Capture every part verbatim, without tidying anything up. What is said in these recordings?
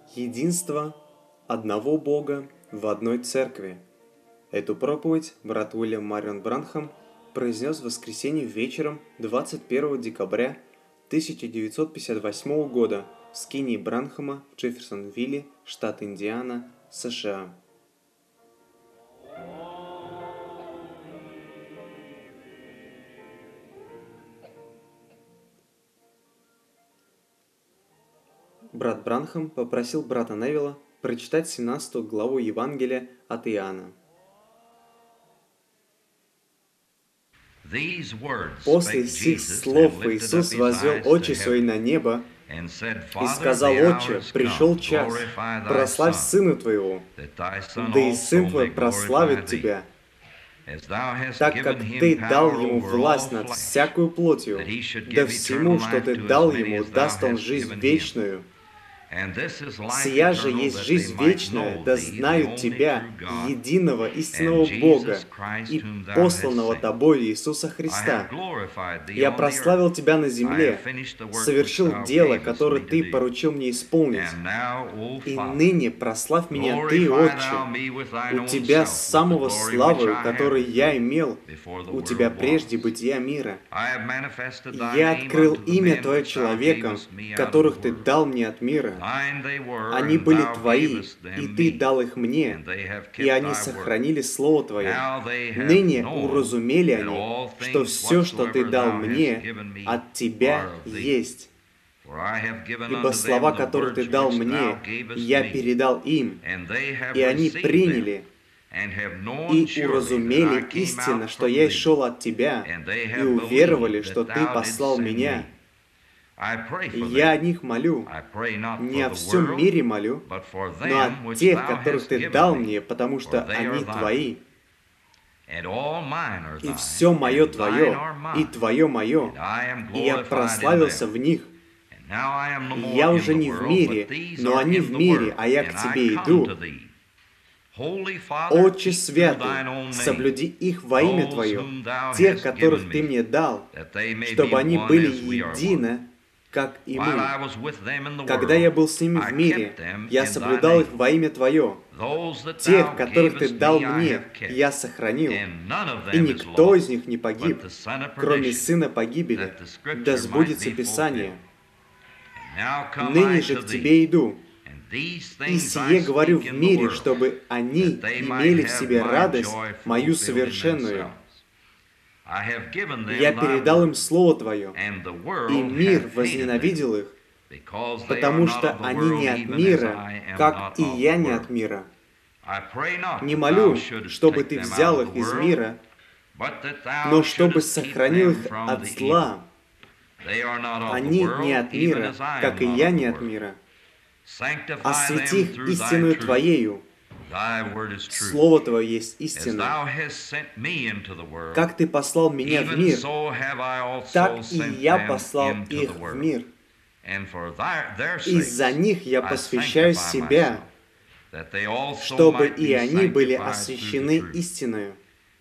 Единство одного Бога в одной церкви. Эту проповедь брат Уильям Марион Бранхам произнес в воскресенье вечером двадцать первого декабря тысяча девятьсот пятьдесят восьмого года в скинии Бранхама в Джефферсонвилле, штат Индиана, США. Брат Бранхам попросил брата Невилла прочитать семнадцатую главу Евангелия от Иоанна. После сих слов Иисус возвел очи свои на небо и сказал: «Отче, пришел час, прославь Сына Твоего, да и Сын Твой прославит Тебя, так как Ты дал Ему власть над всякую плотью, да всему, что Ты дал Ему, даст Он жизнь вечную. Сия же есть жизнь вечная, да знают Тебя, единого истинного Бога и посланного Тобою Иисуса Христа. Я прославил Тебя на земле, совершил дело, которое Ты поручил мне исполнить. И ныне прославь меня Ты, Отче, у Тебя самого славы, который я имел, у Тебя прежде бытия мира. Я открыл имя Твое человекам, которых Ты дал мне от мира. Они были Твои, и Ты дал их мне, и они сохранили Слово Твое. Ныне уразумели они, что все, что Ты дал мне, от Тебя есть. Ибо слова, которые Ты дал мне, я передал им, и они приняли и уразумели истинно, что я шел от Тебя, и уверовали, что Ты послал меня. Я о них молю, не о всем мире молю, но о тех, которых Ты дал мне, потому что они Твои. И все мое Твое, и Твое мое, и я прославился в них. Я уже не в мире, но они в мире, а я к Тебе иду. Отче Святый, соблюди их во имя Твое, тех, которых Ты мне дал, чтобы они были едины, как и мы. Когда я был с ними в мире, я соблюдал их во имя Твое. Тех, которых Ты дал мне, я сохранил, и никто из них не погиб, кроме сына погибели, да сбудется Писание. Ныне же к Тебе иду, и сие говорю в мире, чтобы они имели в себе радость мою совершенную. Я передал им Слово Твое, и мир возненавидел их, потому что они не от мира, как и я не от мира. Не молю, чтобы Ты взял их из мира, но чтобы сохранил их от зла. Они не от мира, как и я не от мира. Освети их истинную Твоею. Слово Твое есть истина. Как Ты послал меня в мир, так и я послал их в мир. Из-за них я посвящаю себя, чтобы и они были освящены истиною.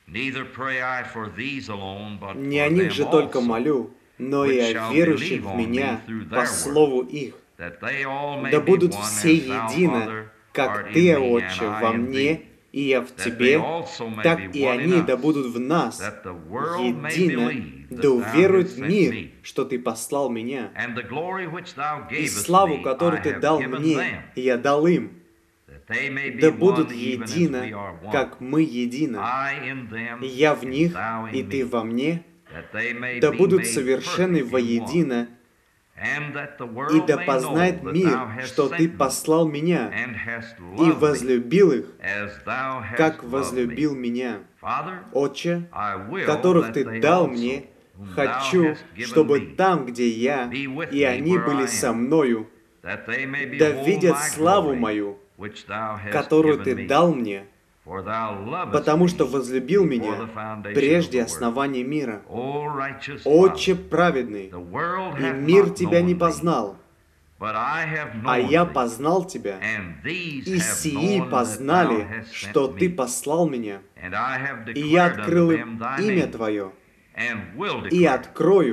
Не о них же только молю, но и о верующих в Меня по слову их, да будут все едины, как Ты, Отче, во мне, и я в Тебе, так и они да будут в нас, едино, да уверуют в мир, что Ты послал Меня. И славу, которую Ты дал мне, я дал им, да будут едины, как мы едины. Я в них, и Ты во мне, да будут совершенны воедино, и да познает мир, что Ты послал Меня, и возлюбил их, как возлюбил Меня. Отче, которых Ты дал мне, хочу, чтобы там, где я, и они были со мною, да видят славу мою, которую Ты дал мне, потому что возлюбил Меня прежде основания мира. Отче праведный, и мир Тебя не познал, а я познал Тебя, и сии познали, что Ты послал Меня, и я открыл им имя Твое, и открою,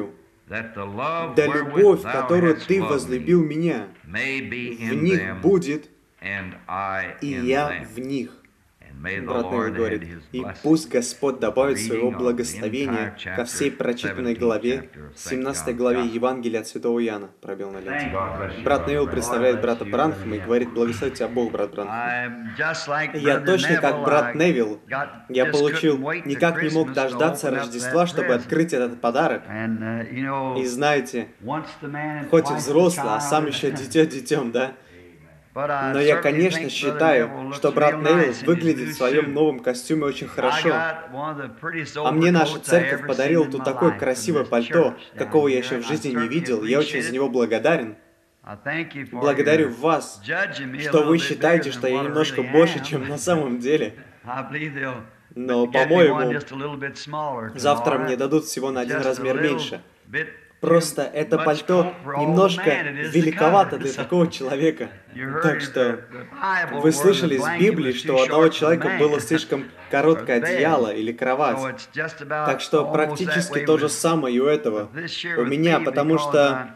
Да любовь, которую Ты возлюбил меня, в них будет, и я в них. Брат Невилл говорит, и пусть Господь добавит своего благословения ко всей прочитанной главе, семнадцатой главе Евангелия от Святого Иоанна, пробел на ленте. Брат Невилл представляет брата Бранхама и говорит, благослови тебя Бог, брат Бранхам. Я точно как брат Невилл, я получил, никак не мог дождаться Рождества, чтобы открыть этот подарок. И знаете, хоть и взрослый, а сам еще дитё детем, да? Но я, конечно, считаю, что брат Невилл выглядит в своем новом костюме очень хорошо. А мне наша церковь подарила тут такое красивое пальто, какого я еще в жизни не видел. Я очень за него благодарен. Благодарю вас, что вы считаете, что я немножко больше, чем на самом деле. Но, по-моему, завтра мне дадут всего на один размер меньше. Просто это пальто немножко великовато для такого человека. Так что вы слышали из Библии, что у одного человека было слишком короткое одеяло или кровать. Так что практически то же самое и у этого. У меня, потому что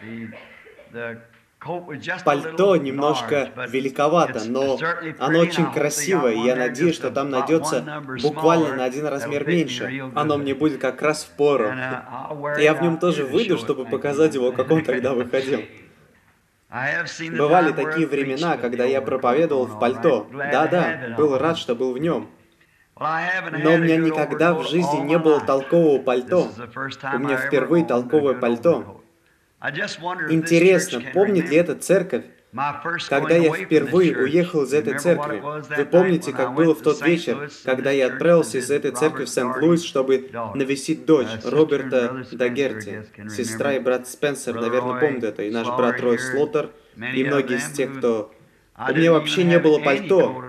пальто немножко великовато, но оно очень красивое, и я надеюсь, что там найдется буквально на один размер меньше. Оно мне будет как раз в пору. Я в нем тоже выйду, чтобы показать его, как он тогда выходил. Бывали такие времена, когда я проповедовал в пальто. Да-да, был рад, что был в нем. Но у меня никогда в жизни не было толкового пальто. У меня впервые толковое пальто. Интересно, помнит ли эта церковь, когда я впервые уехал из этой церкви? Вы помните, как было в тот вечер, когда я отправился из этой церкви в Сент-Луис, чтобы навестить дочь Роберта Дагерти? Сестра и брат Спенсер, наверное, помнят это, и наш брат Рой Слоттер, и многие из тех, кто... У меня вообще не было пальто,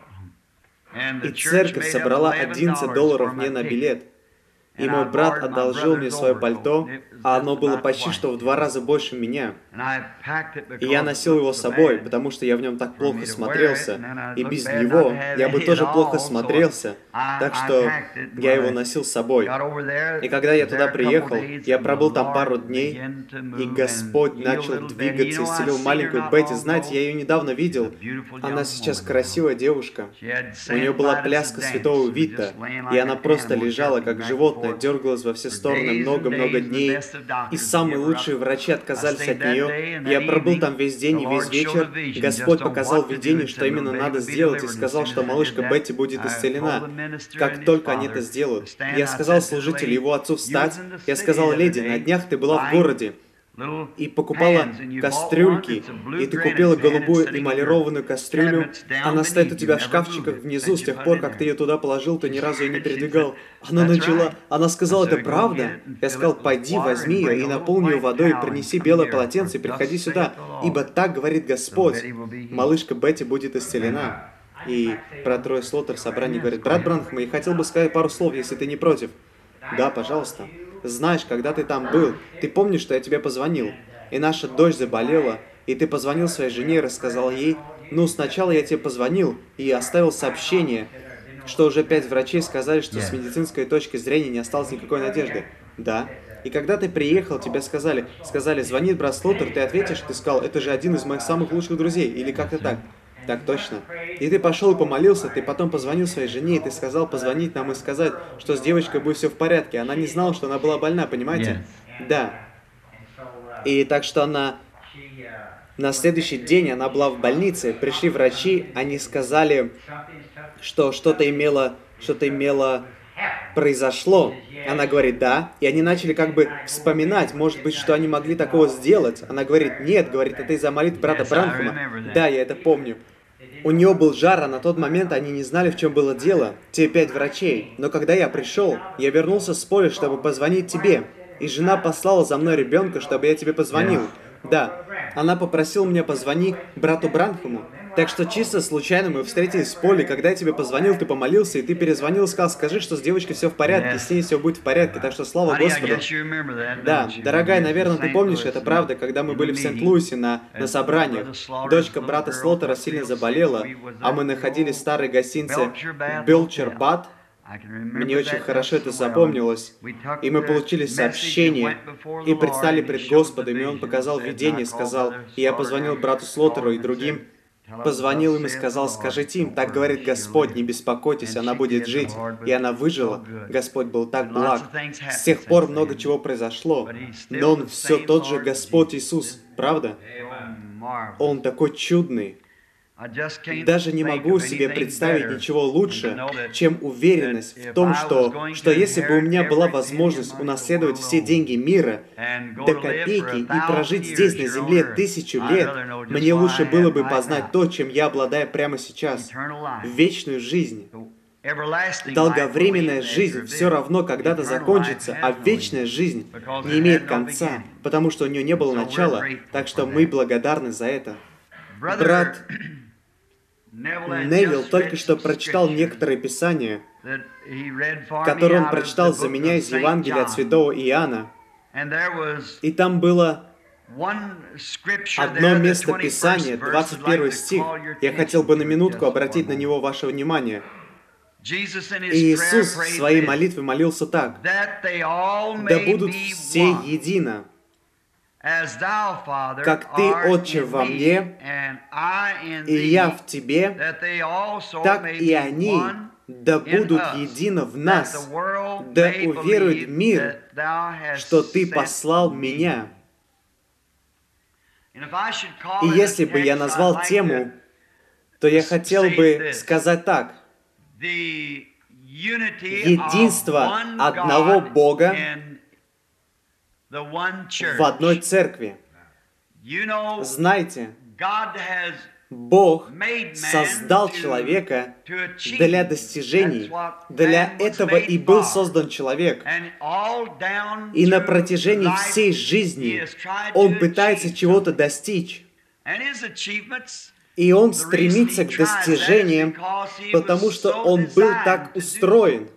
и церковь собрала одиннадцать долларов мне на билет. И мой брат одолжил мне свое пальто, а оно было почти что в два раза больше меня. И я носил его с собой, потому что я в нем так плохо смотрелся. И без него я бы тоже плохо смотрелся. Так что я его носил с собой. И когда я туда приехал, я пробыл там пару дней, и Господь начал двигаться, исцелил маленькую Бетти. Знаете, я ее недавно видел. Она сейчас красивая девушка. У нее была пляска святого Вита, и она просто лежала, как животное, дергалась во все стороны много-много дней, и самые лучшие врачи отказались от нее. Я пробыл там весь день и весь вечер. Господь показал в видении, что именно надо сделать, и сказал, что малышка Бетти будет исцелена, как только они это сделают. Я сказал служителю, его отцу, встать. Я сказал, леди, на днях ты была в городе и покупала кастрюльки, и ты купила голубую эмалированную кастрюлю. Она стоит у тебя в шкафчиках внизу, с тех пор, как ты ее туда положил, ты ни разу ее не передвигал. Она начала, она сказала, это правда? Я сказал, пойди, возьми ее и наполни ее водой, и принеси белое полотенце, и приходи сюда, ибо так говорит Господь, малышка Бетти будет исцелена. И брат Рой Слоттер в собрании говорит, брат Бранхам, я хотел бы сказать пару слов, если ты не против. Да, пожалуйста. Знаешь, когда ты там был, ты помнишь, что я тебе позвонил, и наша дочь заболела, и ты позвонил своей жене и рассказал ей, ну, сначала я тебе позвонил и оставил сообщение, что уже пять врачей сказали, что с медицинской точки зрения не осталось никакой надежды. Да. И когда ты приехал, тебе сказали, сказали, звонит брат Слоттер, ты ответишь, ты сказал, это же один из моих самых лучших друзей, или как-то так. Так точно. И ты пошел и помолился, ты потом позвонил своей жене, и ты сказал позвонить нам и сказать, что с девочкой будет все в порядке. Она не знала, что она была больна, понимаете? Yes. Да. И так что она... На следующий день она была в больнице, пришли врачи, они сказали, что что-то имело... Что-то имело... произошло. Она говорит, да. И они начали как бы вспоминать, может быть, что они могли такого сделать. Она говорит, нет, говорит, это из-за молитв брата Бранхама. Да, я это помню. У нее был жар, а на тот момент они не знали, в чем было дело, те пять врачей. Но когда я пришел, я вернулся с поля, чтобы позвонить тебе. И жена послала за мной ребенка, чтобы я тебе позвонил. Да, она попросила меня позвонить брату Бранхаму. Так что чисто случайно мы встретились в поле, когда я тебе позвонил, ты помолился, и ты перезвонил и сказал, скажи, что с девочкой все в порядке, yes. с ней все будет в порядке, так что слава Господу. Да, дорогая, наверное, ты помнишь, это правда, когда мы были в Сент-Луисе на, на собраниях. Дочка брата Слоттера сильно заболела, а мы находились в старой гостинице Белчер Бат. Мне очень хорошо это запомнилось. И мы получили сообщение и предстали пред Господом, и Он показал видение, сказал, и я позвонил брату Слотеру и другим, позвонил им и сказал, скажите им, так говорит Господь, не беспокойтесь, она будет жить. И она выжила. Господь был так благ. С тех пор много чего произошло, но Он все тот же Господь Иисус, правда? Он такой чудный. Даже не могу себе представить ничего лучше, чем уверенность в том, что, что если бы у меня была возможность унаследовать все деньги мира до копейки и прожить здесь на земле тысячу лет, мне лучше было бы познать то, чем я обладаю прямо сейчас, вечную жизнь. Долговременная жизнь все равно когда-то закончится, а вечная жизнь не имеет конца, потому что у нее не было начала, так что мы благодарны за это. Брат Невилл только что прочитал некоторые писания, которые он прочитал за меня из Евангелия от святого Иоанна. И там было одно место Писания, двадцать первый стих. Я хотел бы на минутку обратить на него ваше внимание. И Иисус в своей молитве молился так: «Да будут все едино, как Ты, Отче, во мне, и я в Тебе, так и они да будут едино в нас, да уверует мир, что Ты послал Меня». И если бы я назвал тему, то я хотел бы сказать так: единство одного Бога в одной церкви. Знаете, Бог создал человека для достижений. Для этого и был создан человек. И на протяжении всей жизни он пытается чего-то достичь. И он стремится к достижениям, потому что он был так устроен.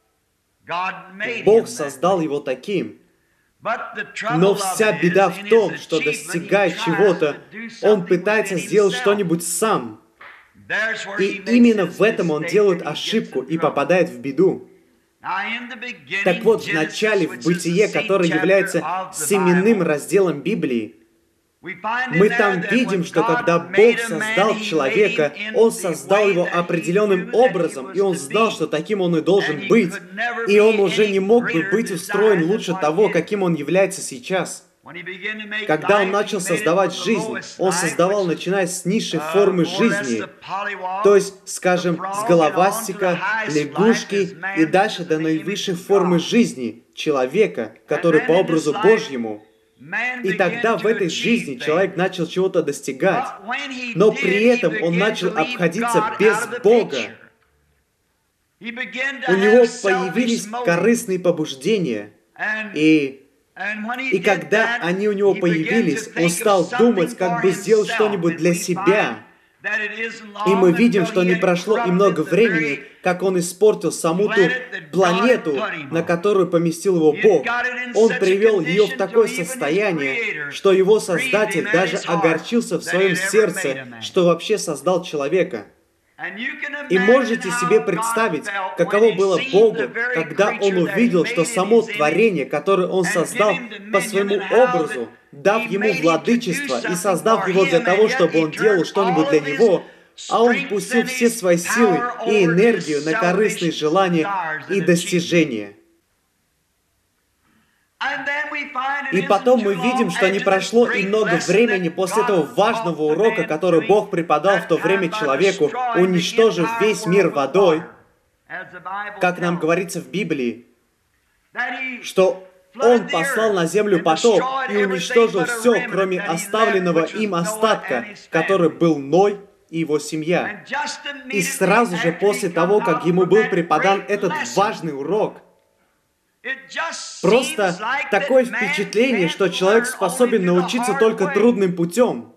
Бог создал его таким. Но вся беда в том, что, достигая чего-то, он пытается сделать что-нибудь сам. И именно в этом он делает ошибку и попадает в беду. Так вот, в начале, в Бытие, которое является семенным разделом Библии, мы там видим, что когда Бог создал человека, Он создал его определенным образом, и Он знал, что таким он и должен быть. И он уже не мог бы быть устроен лучше того, каким он является сейчас. Когда Он начал создавать жизнь, Он создавал, начиная с низшей формы жизни, то есть, скажем, с головастика, лягушки и дальше до наивысшей формы жизни, человека, который по образу Божьему. И тогда в этой жизни человек начал чего-то достигать, но при этом он начал обходиться без Бога. У него появились корыстные побуждения, и, и когда они у него появились, он стал думать, как бы сделать что-нибудь для себя. И мы видим, что не прошло и много времени, как он испортил саму ту планету, на которую поместил его Бог. Он привел ее в такое состояние, что его Создатель даже огорчился в своем сердце, что вообще создал человека. И можете себе представить, каково было Богу, когда Он увидел, что само творение, которое Он создал по своему образу, дав ему владычество и создав его для того, чтобы он делал что-нибудь для него, а он пустил все свои силы и энергию на корыстные желания и достижения. И потом мы видим, что не прошло и много времени после этого важного урока, который Бог преподал в то время человеку, уничтожив весь мир водой, как нам говорится в Библии, что Он послал на землю потоп и уничтожил все, кроме оставленного им остатка, который был Ной и его семья. И сразу же после того, как ему был преподан этот важный урок, просто такое впечатление, что человек способен научиться только трудным путем.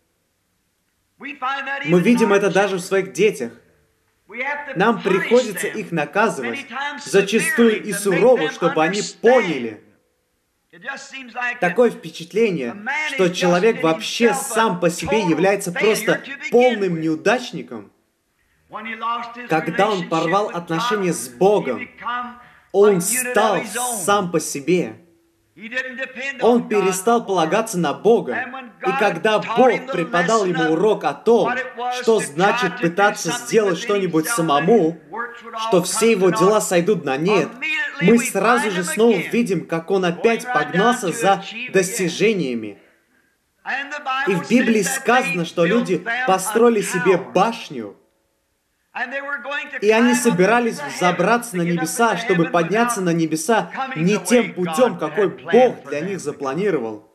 Мы видим это даже в своих детях. Нам приходится их наказывать, зачастую и сурово, чтобы они поняли. Такое впечатление, что человек вообще сам по себе является просто полным неудачником. Когда он порвал отношения с Богом, он стал сам по себе. Он перестал полагаться на Бога. И когда Бог преподал ему урок о том, что значит пытаться сделать что-нибудь самому, что все его дела сойдут на нет, мы сразу же снова видим, как он опять погнался за достижениями. И в Библии сказано, что люди построили себе башню, и они собирались взобраться на небеса, чтобы подняться на небеса не тем путем, какой Бог для них запланировал.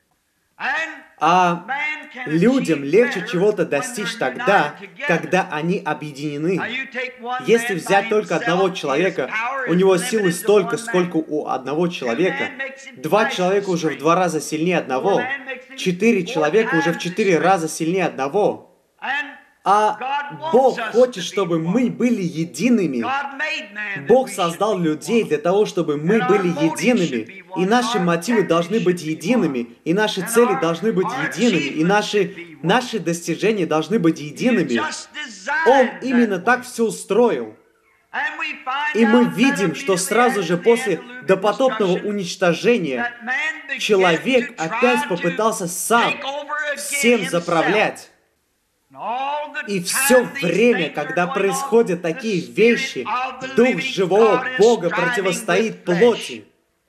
А людям легче чего-то достичь тогда, когда они объединены. Если взять только одного человека, у него силы столько, сколько у одного человека. Два человека уже в два раза сильнее одного. Четыре человека уже в четыре раза сильнее одного. А Бог хочет, чтобы мы были едиными. Бог создал людей для того, чтобы мы были едиными. И наши мотивы должны быть едиными. И наши цели должны быть едиными. И наши, наши достижения должны быть едиными. Он именно так все устроил. И мы видим, что сразу же после допотопного уничтожения человек опять попытался сам всем заправлять. И все время, когда происходят такие вещи, Дух живого Бога противостоит плоти,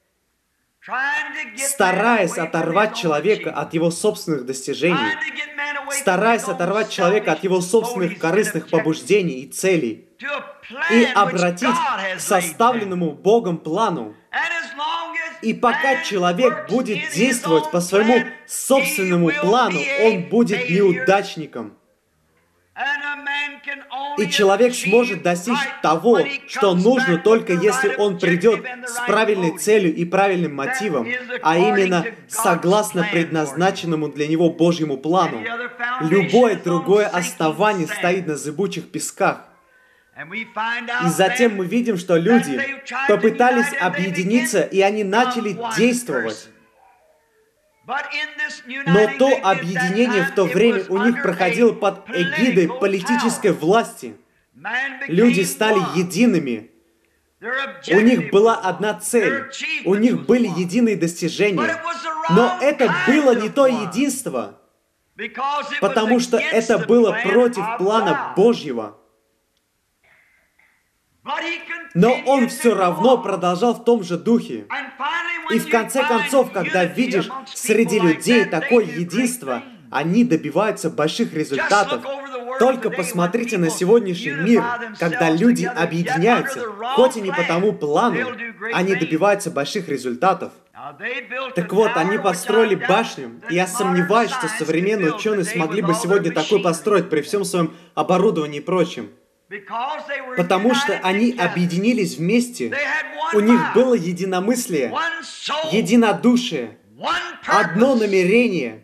стараясь оторвать человека от его собственных достижений, стараясь оторвать человека от его собственных корыстных побуждений и целей, и обратить к составленному Богом плану. И пока человек будет действовать по своему собственному плану, он будет неудачником. И человек сможет достичь того, что нужно, только если он придет с правильной целью и правильным мотивом, а именно согласно предназначенному для него Божьему плану. Любое другое основание стоит на зыбучих песках. И затем мы видим, что люди попытались объединиться, и они начали действовать. Но то объединение в то время у них проходило под эгидой политической власти. Люди стали едиными. У них была одна цель. У них были единые достижения. Но это было не то единство, потому что это было против плана Божьего. Но он все равно продолжал в том же духе. И в конце концов, когда видишь среди людей такое единство, они добиваются больших результатов. Только посмотрите на сегодняшний мир, когда люди объединяются, хоть и не по тому плану, они добиваются больших результатов. Так вот, они построили башню, и я сомневаюсь, что современные ученые смогли бы сегодня такой построить при всем своем оборудовании и прочем. Потому что они объединились вместе, у них было единомыслие, единодушие, одно намерение,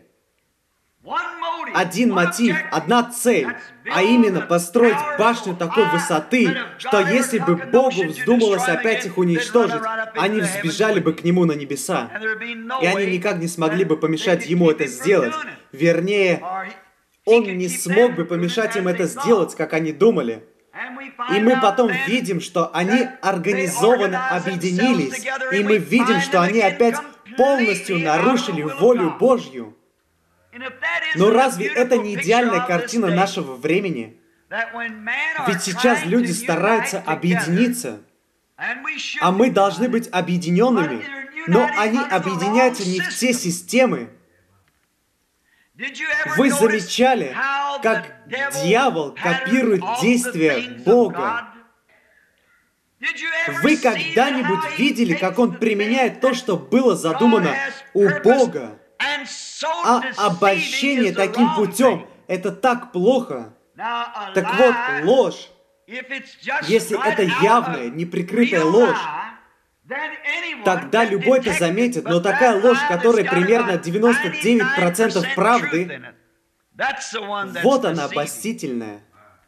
один мотив, одна цель, а именно построить башню такой высоты, что если бы Богу вздумалось опять их уничтожить, они взбежали бы к Нему на небеса, и они никак не смогли бы помешать Ему это сделать. Вернее, Он не смог бы помешать им это сделать, как они думали. И мы потом видим, что они организованно объединились, и мы видим, что они опять полностью нарушили волю Божью. Но разве это не идеальная картина нашего времени? Ведь сейчас люди стараются объединиться, а мы должны быть объединенными, но они объединяются не в те системы. Вы замечали, как дьявол копирует действия Бога? Вы когда-нибудь видели, как он применяет то, что было задумано у Бога? А обольщение таким путем — это так плохо. Так вот, ложь, если это явная, неприкрытая ложь, тогда любой это заметит, но такая ложь, которая примерно девяносто девять процентов правды, вот она обольстительная.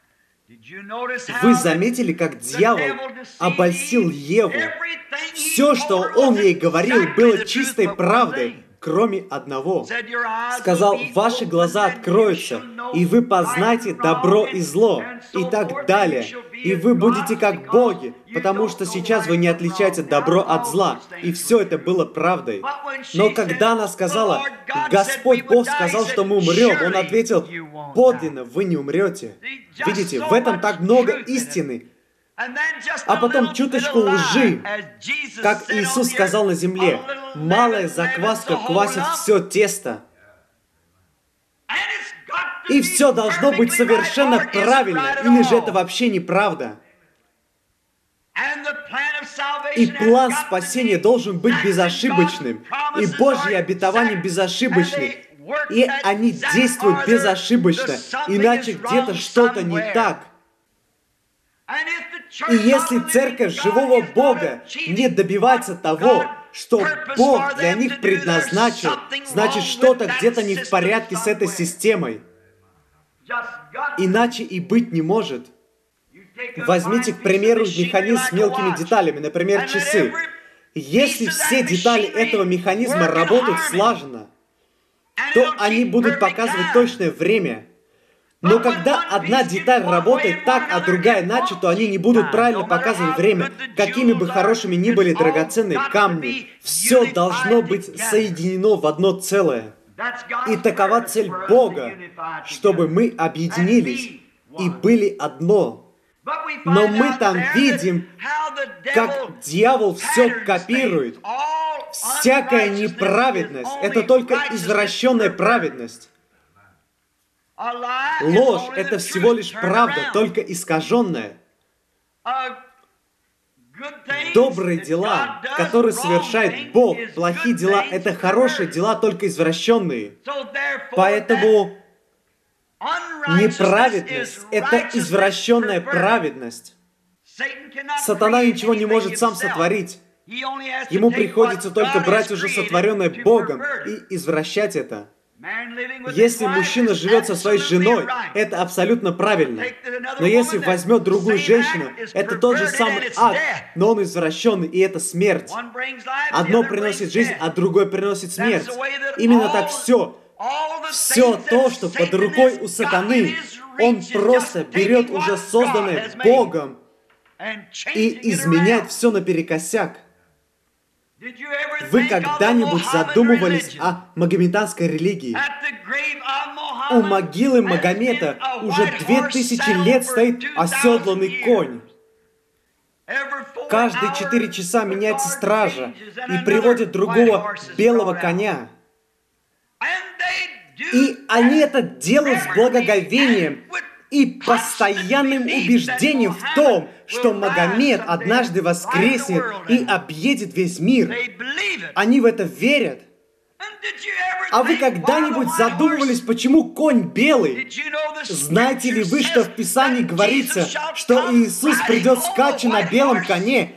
Вы заметили, как дьявол обольстил Еву? Все, что он ей говорил, было чистой правдой, кроме одного. Сказал, ваши глаза откроются, и вы познаете добро и зло, и так далее. И вы будете как боги, потому что сейчас вы не отличаете добро от зла. И все это было правдой. Но когда она сказала, Господь Бог сказал, что мы умрем, Он ответил, подлинно вы не умрете. Видите, в этом так много истины. А потом чуточку лжи, как Иисус сказал на земле, малая закваска квасит все тесто. И все должно быть совершенно правильно, или же это вообще неправда. И план спасения должен быть безошибочным, и Божьи обетования безошибочны. И они действуют безошибочно, иначе где-то что-то не так. И если церковь живого Бога не добивается того, что Бог для них предназначил, значит, что-то где-то не в порядке с этой системой. Иначе и быть не может. Возьмите, к примеру, механизм с мелкими деталями, например, часы. Если все детали этого механизма работают слаженно, то они будут показывать точное время. Но когда одна деталь работает так, а другая иначе, то они не будут правильно показывать время, какими бы хорошими ни были драгоценные камни. Все должно быть соединено в одно целое. И такова цель Бога, чтобы мы объединились и были одно. Но мы там видим, как дьявол все копирует. Всякая неправедность — это только извращенная праведность. Ложь — это всего лишь правда, только искаженная. Добрые дела, которые совершает Бог, плохие дела — это хорошие дела, только извращенные. Поэтому неправедность — это извращенная праведность. Сатана ничего не может сам сотворить. Ему приходится только брать уже сотворенное Богом и извращать это. Если мужчина живет со своей женой, это абсолютно правильно. Но если возьмет другую женщину, это тот же самый ад, но он извращенный, и это смерть. Одно приносит жизнь, а другое приносит смерть. Именно так все. Все то, что под рукой у сатаны, он просто берет уже созданное Богом и изменяет все наперекосяк. Вы когда-нибудь задумывались о магометанской религии? У могилы Магомета уже две тысячи лет стоит оседланный конь. Каждые четыре часа меняется стража и приводит другого белого коня. И они это делают с благоговением и постоянным убеждением в том, что Магомед однажды воскреснет и объедет весь мир. Они в это верят. А вы когда-нибудь задумывались, почему конь белый? Знаете ли вы, что в Писании говорится, что Иисус придет скача на белом коне,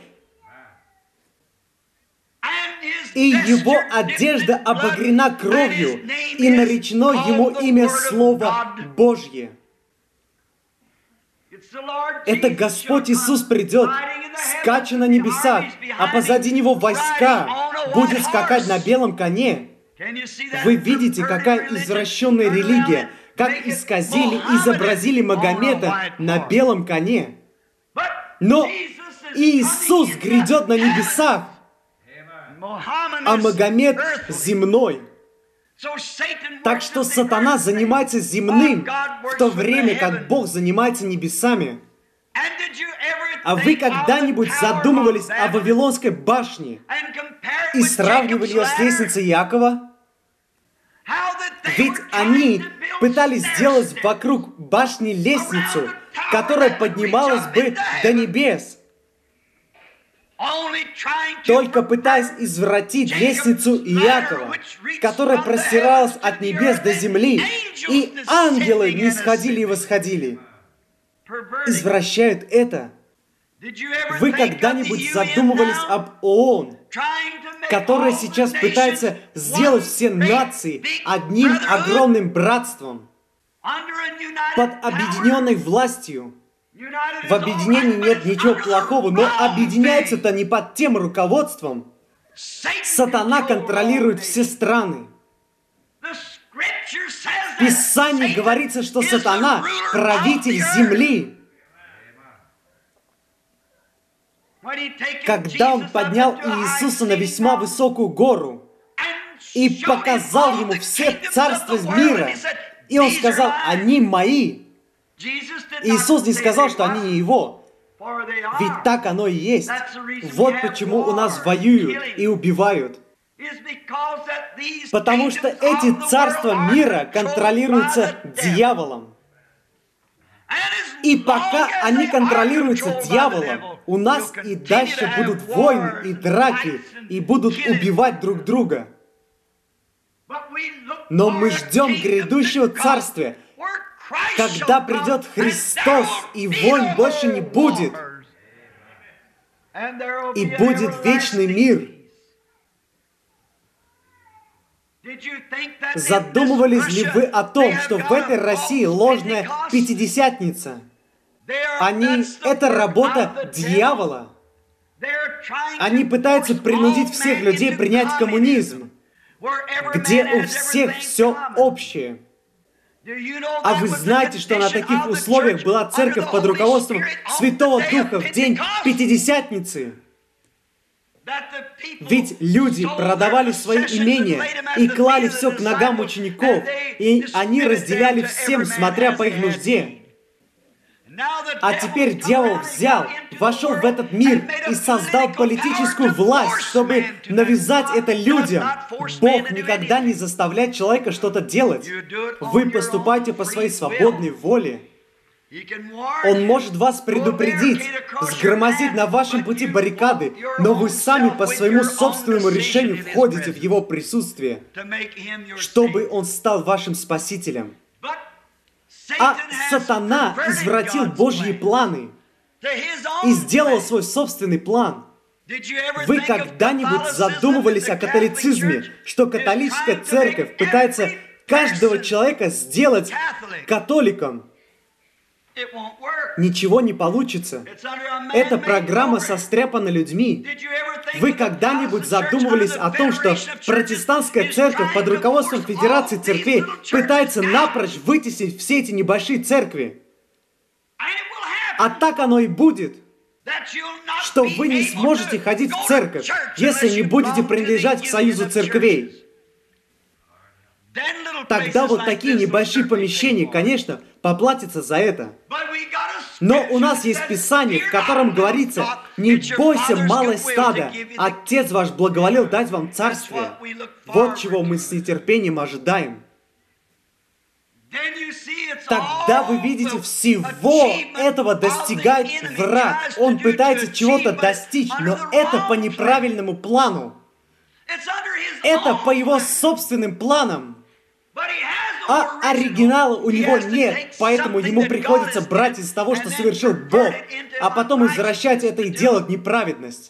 и его одежда обогрена кровью, и наречено ему имя Слово Божье? Это Господь Иисус придет, скача на небесах, а позади Него войска, будет скакать на белом коне. Вы видите, какая извращенная религия, как исказили, изобразили Магомета на белом коне. Но Иисус грядет на небесах, а Магомед земной. Так что сатана занимается земным, в то время как Бог занимается небесами. А вы когда-нибудь задумывались о Вавилонской башне и сравнивали ее с лестницей Иакова? Ведь они пытались сделать вокруг башни лестницу, которая поднималась бы до небес, только пытаясь извратить лестницу Иакова, которая простиралась от небес до земли, и ангелы не сходили и восходили. Извращают это. Вы когда-нибудь задумывались об ООН, которая сейчас пытается сделать все нации одним огромным братством, под объединенной властью? В объединении нет ничего плохого, но объединяются-то не под тем руководством. Сатана контролирует все страны. В Писании говорится, что сатана – правитель земли. Когда он поднял Иисуса на весьма высокую гору и показал ему все царства мира, и он сказал: «Они мои». Иисус не сказал, что они не его. Ведь так оно и есть. Вот почему у нас воюют и убивают. Потому что эти царства мира контролируются дьяволом. И пока они контролируются дьяволом, у нас и дальше будут войны и драки, и будут убивать друг друга. Но мы ждем грядущего царствия, когда придет Христос, и войн больше не будет, и будет вечный мир. Задумывались ли вы о том, что в этой России ложная Пятидесятница? Они — это работа дьявола. Они пытаются принудить всех людей принять коммунизм, где у всех все общее. А вы знаете, что на таких условиях была церковь под руководством Святого Духа в день Пятидесятницы? Ведь люди продавали свои имения и клали все к ногам учеников, и они разделяли всем, смотря по их нужде. А теперь дьявол взял, вошел в этот мир и создал политическую власть, чтобы навязать это людям. Бог никогда не заставляет человека что-то делать. Вы поступаете по своей свободной воле. Он может вас предупредить, сгромоздить на вашем пути баррикады, но вы сами по своему собственному решению входите в его присутствие, чтобы он стал вашим спасителем. А сатана извратил Божьи планы и сделал свой собственный план. Вы когда-нибудь задумывались о католицизме, что католическая церковь пытается каждого человека сделать католиком? Ничего не получится. Эта программа состряпана людьми. Вы когда-нибудь задумывались о том, что протестантская церковь под руководством Федерации церквей пытается напрочь вытеснить все эти небольшие церкви? А так оно и будет, что вы не сможете ходить в церковь, если не будете принадлежать к союзу церквей. Тогда вот такие небольшие помещения, конечно, поплатятся за это. Но у нас есть Писание, в котором говорится: «Не бойся, малое стадо, Отец ваш благоволил дать вам царствие». Вот чего мы с нетерпением ожидаем. Тогда вы видите, всего этого достигает враг. Он пытается чего-то достичь, но это по неправильному плану. Это по его собственным планам. А оригинала у него нет, поэтому ему приходится брать из того, что совершил Бог, а потом извращать это и делать неправедность.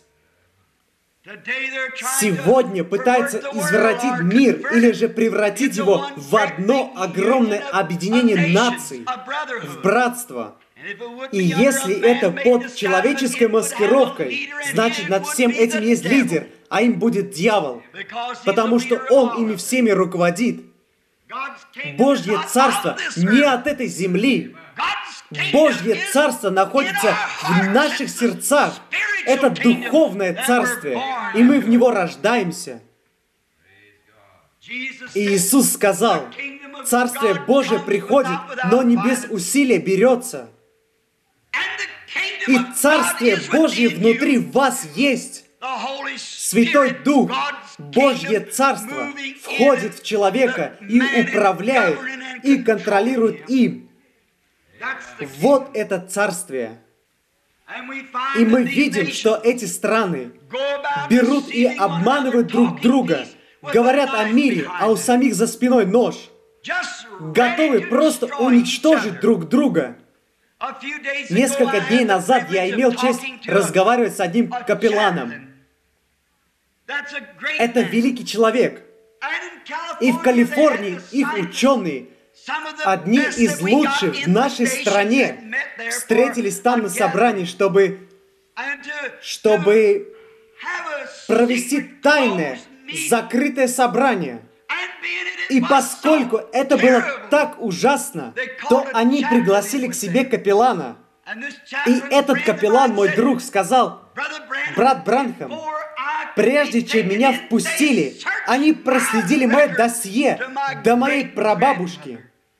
Сегодня пытается извратить мир или же превратить его в одно огромное объединение наций, в братство. И если это под человеческой маскировкой, значит над всем этим есть лидер, а им будет дьявол, потому что он ими всеми руководит. Божье Царство не от этой земли. Божье Царство находится в наших сердцах. Это духовное царствие, и мы в него рождаемся. И Иисус сказал: Царствие Божие приходит, но не без усилия берется. И Царствие Божье внутри вас есть. Святой Дух, Божье Царство, входит в человека и управляет, и контролирует им. Вот это царствие. И мы видим, что эти страны берут и обманывают друг друга, говорят о мире, а у самих за спиной нож. Готовы просто уничтожить друг друга. Несколько дней назад я имел честь разговаривать с одним капелланом. Это великий человек. И в Калифорнии их ученые, одни из лучших в нашей стране, встретились там на собрании, чтобы, чтобы провести тайное, закрытое собрание. И поскольку это было так ужасно, то они пригласили к себе капеллана. И этот капеллан, мой друг, сказал: брат Бранхам, прежде чем меня впустили, они проследили мое досье до моей прабабушки.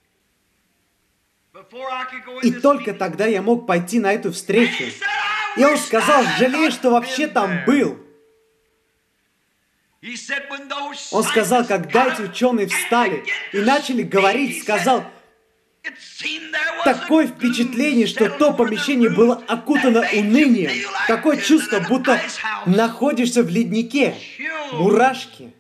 И только тогда я мог пойти на эту встречу. И он сказал: жалею, что вообще там был. Он сказал, когда эти ученые встали и начали говорить, сказал: такое впечатление, что то помещение было окутано унынием. Такое чувство, будто находишься в леднике. Мурашки.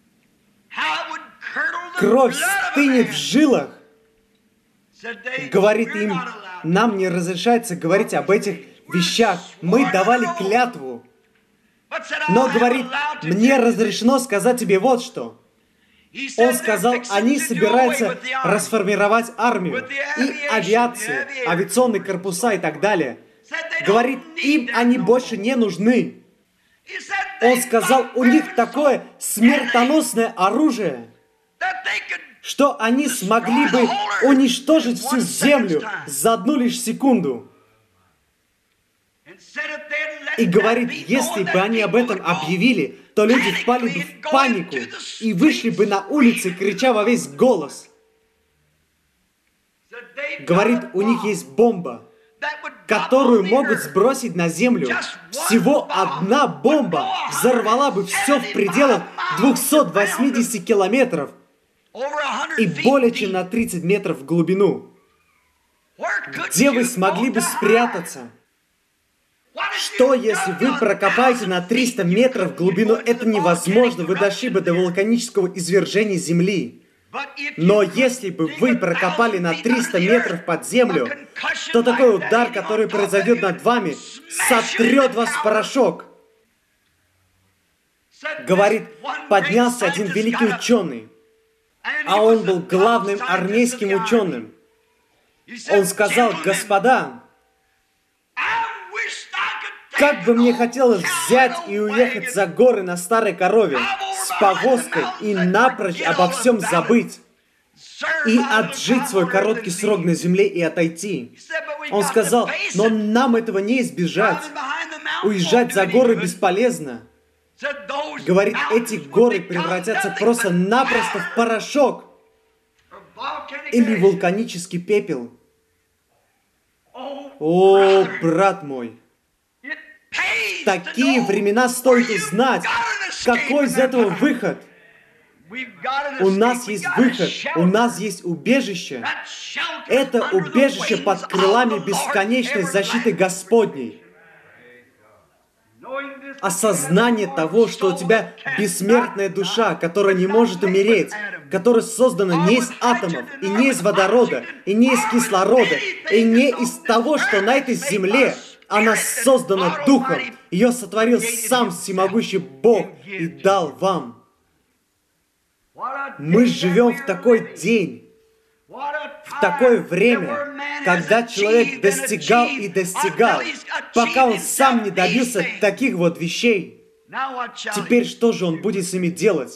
Кровь стынет в жилах. Говорит им: нам не разрешается говорить об этих вещах. Мы давали клятву. Но, говорит, мне разрешено сказать тебе вот что. Он сказал, они собираются расформировать армию и авиацию, авиационные корпуса и так далее. Говорит, им они больше не нужны. Он сказал, у них такое смертоносное оружие, что они смогли бы уничтожить всю землю за одну лишь секунду. И говорит, если бы они об этом объявили, то люди впали бы в панику и вышли бы на улицы, крича во весь голос. Говорит, у них есть бомба, которую могут сбросить на землю. Всего одна бомба взорвала бы все в пределах двухсот восьмидесяти километров и более чем на тридцать метров в глубину. Где вы смогли бы спрятаться? Что, если вы прокопаете на триста метров в глубину? Это невозможно, вы дошли бы до вулканического извержения Земли. Но если бы вы прокопали на триста метров под землю, то такой удар, который произойдет над вами, сотрет вас в порошок. Говорит, поднялся один великий ученый, а он был главным армейским ученым. Он сказал, господа, как бы мне хотелось взять и уехать за горы на старой корове с повозкой и напрочь обо всем забыть и отжить свой короткий срок на земле и отойти. Он сказал, но нам этого не избежать. Уезжать за горы бесполезно. Говорит, эти горы превратятся просто-напросто в порошок или вулканический пепел. О, брат мой! В такие времена стоит узнать, какой из этого выход. У нас есть выход, у нас есть убежище. Это убежище под крылами бесконечной защиты Господней. Осознание того, что у тебя бессмертная душа, которая не может умереть, которая создана не из атомов, и не из водорода, и не из кислорода, и не из того, что на этой земле. Она создана Духом. Ее сотворил сам всемогущий Бог и дал вам. Мы живем в такой день, в такое время, когда человек достигал и достигал, пока он сам не добился таких вот вещей. Теперь что же он будет с ними делать?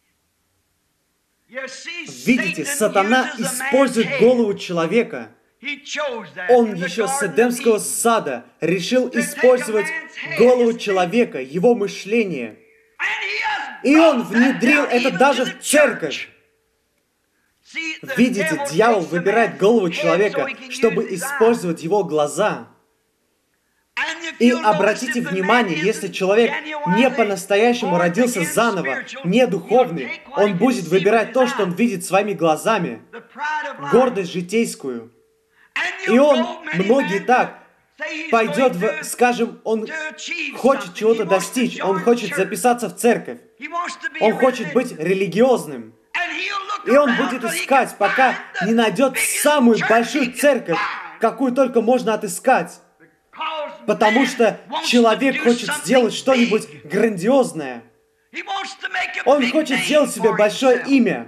Видите, сатана использует голову человека. Он еще с Эдемского сада решил использовать голову человека, его мышление. И он внедрил это даже в церковь. Видите, дьявол выбирает голову человека, чтобы использовать его глаза. И обратите внимание, если человек не по-настоящему родился заново, не духовный, он будет выбирать то, что он видит своими глазами, гордость житейскую. И он, многие так, пойдет в, скажем, он хочет чего-то достичь, он хочет записаться в церковь, он хочет быть религиозным. И он будет искать, пока не найдет самую большую церковь, какую только можно отыскать. Потому что человек хочет сделать что-нибудь грандиозное. Он хочет сделать себе большое имя.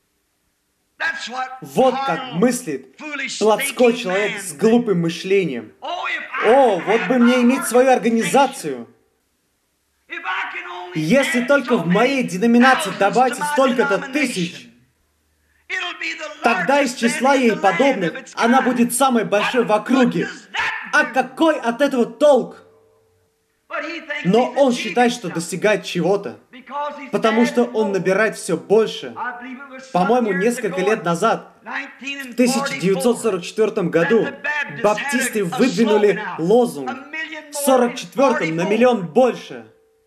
Вот как мыслит плотской человек с глупым мышлением. О, вот бы мне иметь свою организацию. Если только в моей деноминации добавится столько-то тысяч, тогда из числа ей подобных она будет самой большой в округе. А какой от этого толк? Но он считает, что достигает чего-то, потому что он набирает все больше. По-моему, несколько лет назад, в тысяча девятьсот сорок четвёртом году, баптисты выдвинули лозунг в сорок четвёртом на миллион больше.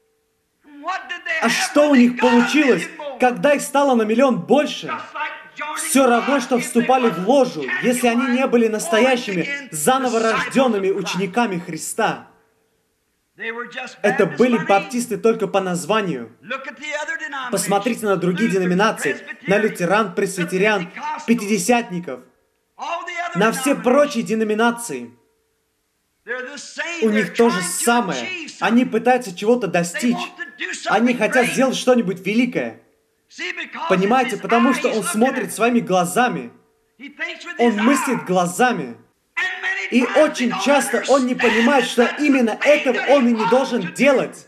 А что у них получилось, когда их стало на миллион больше? Все равно, что вступали в ложу, если они не были настоящими, заново рожденными учениками Христа. Это были баптисты только по названию. Посмотрите на другие деноминации, на лютеран, пресвитериан, пятидесятников, на все прочие деноминации. У них то же самое. Они пытаются чего-то достичь. Они хотят сделать что-нибудь великое. Понимаете, потому что он смотрит своими глазами. Он мыслит глазами. И очень часто он не понимает, что именно этого он и не должен делать.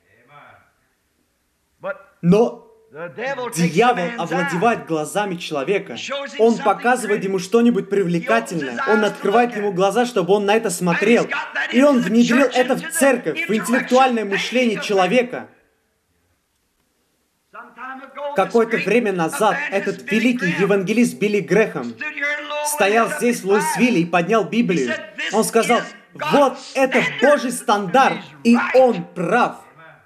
Но дьявол овладевает глазами человека. Он показывает ему что-нибудь привлекательное. Он открывает ему глаза, чтобы он на это смотрел. И он внедрил это в церковь, в интеллектуальное мышление человека. Какое-то время назад этот великий евангелист Билли Грэхэм стоял здесь, в Луисвилле, и поднял Библию. Он сказал: вот это Божий стандарт, и он прав.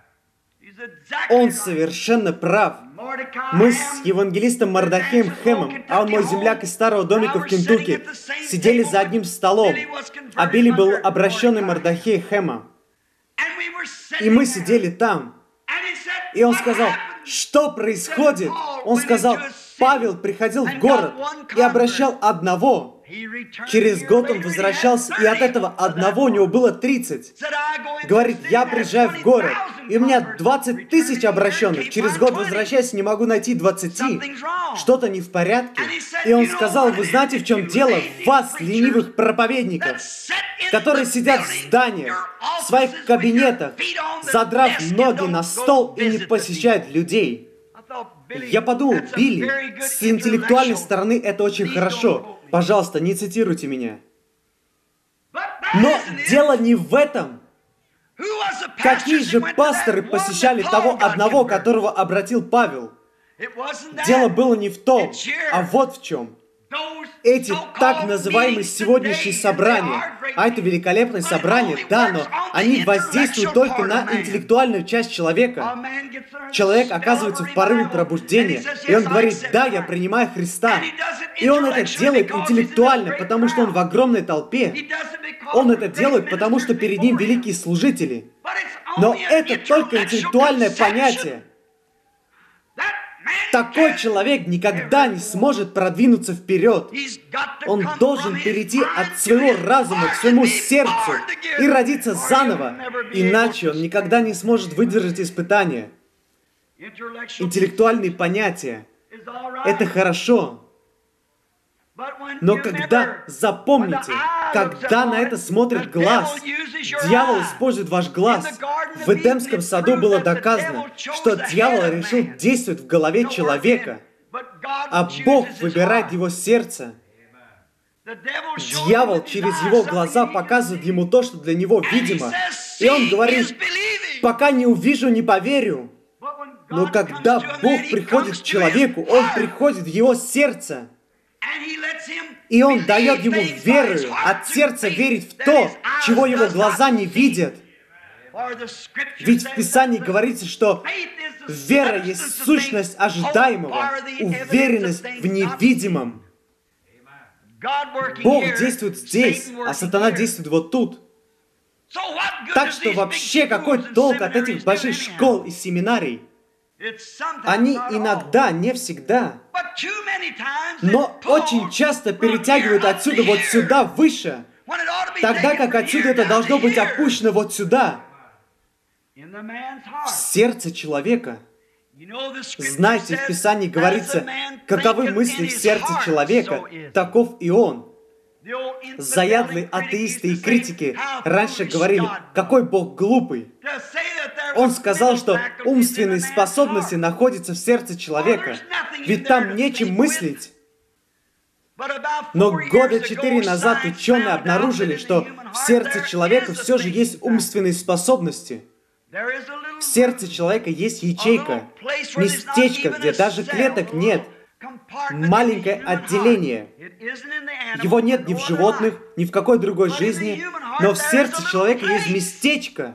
Он совершенно прав. Мы с евангелистом Мордехаем Хэмом, а он мой земляк из старого домика в Кентукки, сидели за одним столом, а Билли был обращенный Мордехей Хэма. И мы сидели там. И он сказал: что происходит? Он сказал: Павел приходил в город и обращал одного. Через год он возвращался, и от этого одного у него было тридцать. Говорит: я приезжаю в город, и у меня двадцать тысяч обращенных. Через год возвращаюсь, не могу найти двадцати. Что-то не в порядке. И он сказал: вы знаете, в чем дело? В вас, ленивых проповедников, которые сидят в зданиях, в своих кабинетах, задрав ноги на стол и не посещают людей. Я подумал: Билли, с интеллектуальной стороны это очень хорошо. Пожалуйста, не цитируйте меня. Но дело не в этом. Какие же пасторы посещали того одного, которого обратил Павел? Дело было не в том, а вот в чем. Эти так называемые сегодняшние собрания, а это великолепное собрание, да, но они воздействуют только на интеллектуальную часть человека. Человек оказывается в порыве пробуждения, и он говорит: да, я принимаю Христа. И он это делает интеллектуально, потому что он в огромной толпе. Он это делает, потому что перед ним великие служители. Но это только интеллектуальное понятие. Такой человек никогда не сможет продвинуться вперед. Он должен перейти от своего разума к своему сердцу и родиться заново, иначе он никогда не сможет выдержать испытания. Интеллектуальные понятия — это хорошо. Но когда, запомните, когда на это смотрит глаз, дьявол использует ваш глаз. В Эдемском саду было доказано, что дьявол решил действовать в голове человека, а Бог выбирает его сердце. Дьявол через его глаза показывает ему то, что для него видимо. И он говорит: пока не увижу, не поверю. Но когда Бог приходит к человеку, Он приходит в его сердце. И Он дает ему веру, от сердца верить в то, чего его глаза не видят. Ведь в Писании говорится, что вера есть сущность ожидаемого, уверенность в невидимом. Бог действует здесь, а сатана действует вот тут. Так что вообще какой толк от этих больших школ и семинарий? Они иногда, не всегда, но очень часто перетягивают отсюда вот сюда, выше, тогда как отсюда это должно быть опущено вот сюда, в сердце человека. Знаете, в Писании говорится: каковы мысли в сердце человека, таков и он. Заядлые атеисты и критики раньше говорили: какой Бог глупый. Он сказал, что умственные способности находятся в сердце человека, ведь там нечем мыслить. Но года четыре назад ученые обнаружили, что в сердце человека все же есть умственные способности. В сердце человека есть ячейка, местечко, где даже клеток нет, маленькое отделение. Его нет ни в животных, ни в какой другой жизни, но в сердце человека есть местечко.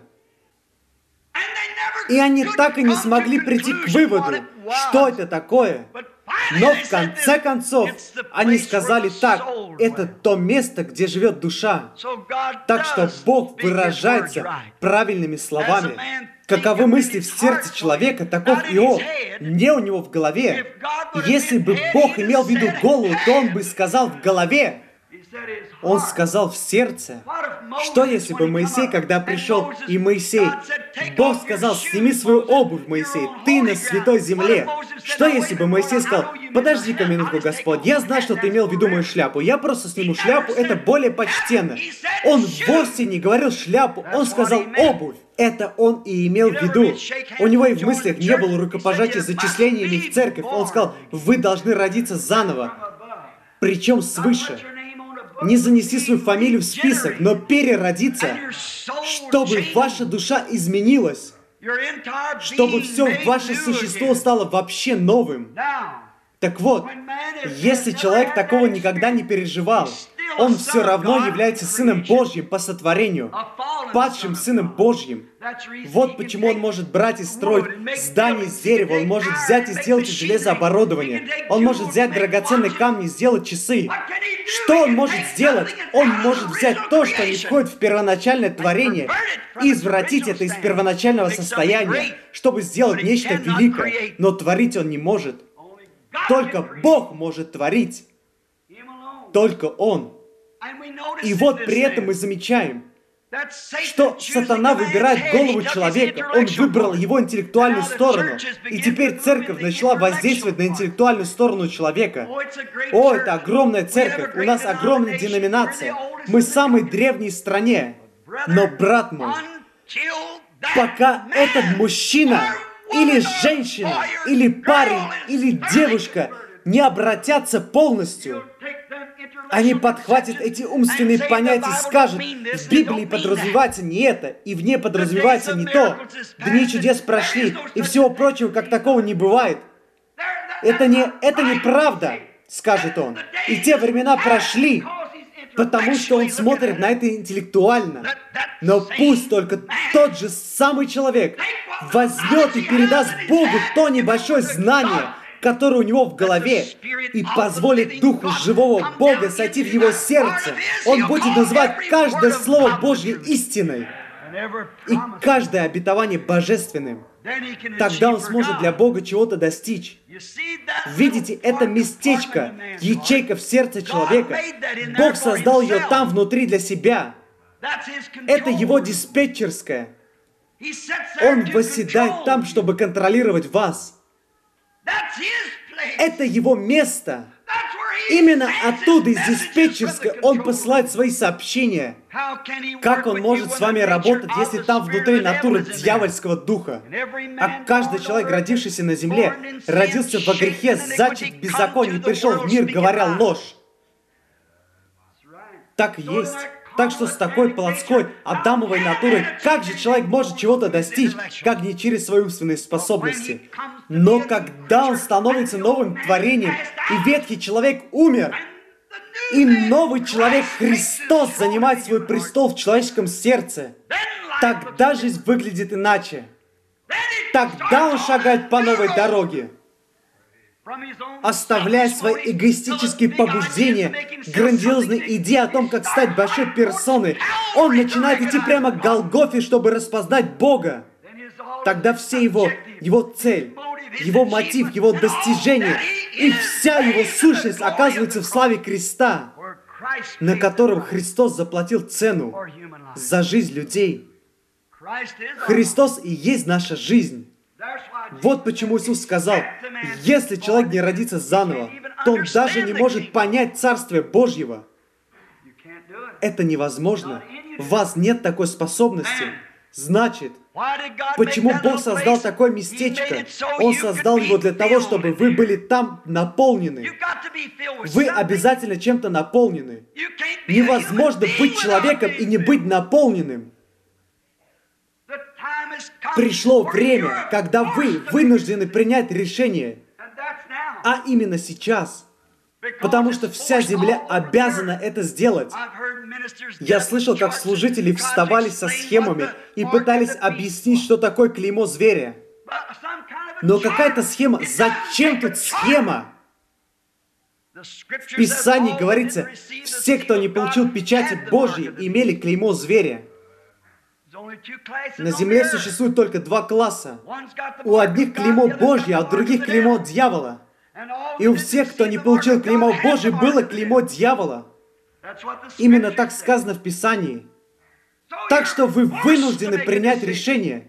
И они так и не смогли прийти к выводу, что это такое. Но в конце концов, они сказали так: это то место, где живет душа. Так что Бог выражается правильными словами. Каковы мысли в сердце человека, таков и он, не у него в голове. Если бы Бог имел в виду голову, то Он бы сказал в голове. Он сказал в сердце. Что если бы Моисей, когда пришел, и Моисей, Бог сказал: сними свою обувь, Моисей, ты на святой земле. Что если бы Моисей сказал: подожди-ка минутку, Господь, я знаю, что ты имел в виду мою шляпу, я просто сниму шляпу, это более почтенно. Он вовсе не говорил шляпу, он сказал обувь. Это он и имел в виду. У него и в мыслях не было рукопожатия с зачислениями в церковь. Он сказал: вы должны родиться заново, причем свыше. Не занеси свою фамилию в список, но переродиться, чтобы ваша душа изменилась, чтобы все ваше существо стало вообще новым. Так вот, если человек такого никогда не переживал, он все равно является Сыном Божьим по сотворению, падшим Сыном Божьим. Вот почему он может брать и строить здание из дерева, он может взять и сделать из железа оборудование, он может взять драгоценные камни и сделать часы. Что он может сделать? Он может взять то, что не входит в первоначальное творение, и извратить это из первоначального состояния, чтобы сделать нечто великое. Но творить он не может. Только Бог может творить. Только Он. И вот при этом мы замечаем, что сатана выбирает голову человека. Он выбрал его интеллектуальную сторону. И теперь церковь начала воздействовать на интеллектуальную сторону человека. О, это огромная церковь. У нас огромная деноминация. Мы самые древние в стране. Но, брат мой, пока этот мужчина, или женщина, или парень, или девушка не обратятся полностью, они подхватят эти умственные понятия и скажут: в Библии подразумевается не это, и в ней подразумевается не то. Дни чудес прошли, и всего прочего, как такого не бывает. Это не, это неправда, скажет он. И те времена прошли, потому что он смотрит на это интеллектуально. Но пусть только тот же самый человек возьмет и передаст Богу то небольшое знание, который у него в голове, и позволит Духу живого Бога сойти в его сердце. Он будет называть каждое Слово Божье истиной, и каждое обетование божественным. Тогда он сможет для Бога чего-то достичь. Видите, это местечко, ячейка в сердце человека. Бог создал ее там внутри для себя. Это его диспетчерская. Он восседает там, чтобы контролировать вас. Это его место. Именно оттуда, из диспетчерской, он посылает свои сообщения. Как он может с вами работать, если там внутри натура дьявольского духа? А каждый человек, родившийся на земле, родился во грехе, зачат в беззаконии, пришел в мир, говоря ложь. Так и есть. Так что с такой плотской, адамовой натурой, как же человек может чего-то достичь, как не через свои умственные способности? Но когда он становится новым творением, и ветхий человек умер, и новый человек, Христос, занимает свой престол в человеческом сердце, тогда жизнь выглядит иначе. Тогда он шагает по новой дороге. Оставляя свои эгоистические побуждения, грандиозные идеи о том, как стать большой персоной, он начинает идти прямо к Голгофе, чтобы распознать Бога. Тогда все его, его цель, его мотив, его достижение и вся его сущность оказывается в славе креста, на котором Христос заплатил цену за жизнь людей. Христос и есть наша жизнь. Вот почему Иисус сказал: если человек не родится заново, то он даже не может понять Царствие Божьего. Это невозможно. У вас нет такой способности. Значит, почему Бог создал такое местечко? Он создал его для того, чтобы вы были там наполнены. Вы обязательно чем-то наполнены. Невозможно быть человеком и не быть наполненным. Пришло время, когда вы вынуждены принять решение. А именно сейчас. Потому что вся земля обязана это сделать. Я слышал, как служители вставали со схемами и пытались объяснить, что такое клеймо зверя. Но какая-то схема. Зачем тут схема? В Писании говорится, все, кто не получил печати Божьей, имели клеймо зверя. На земле существует только два класса. У одних клеймо Божье, а у других клеймо дьявола. И у всех, кто не получил клеймо Божье, было клеймо дьявола. Именно так сказано в Писании. Так что вы вынуждены принять решение.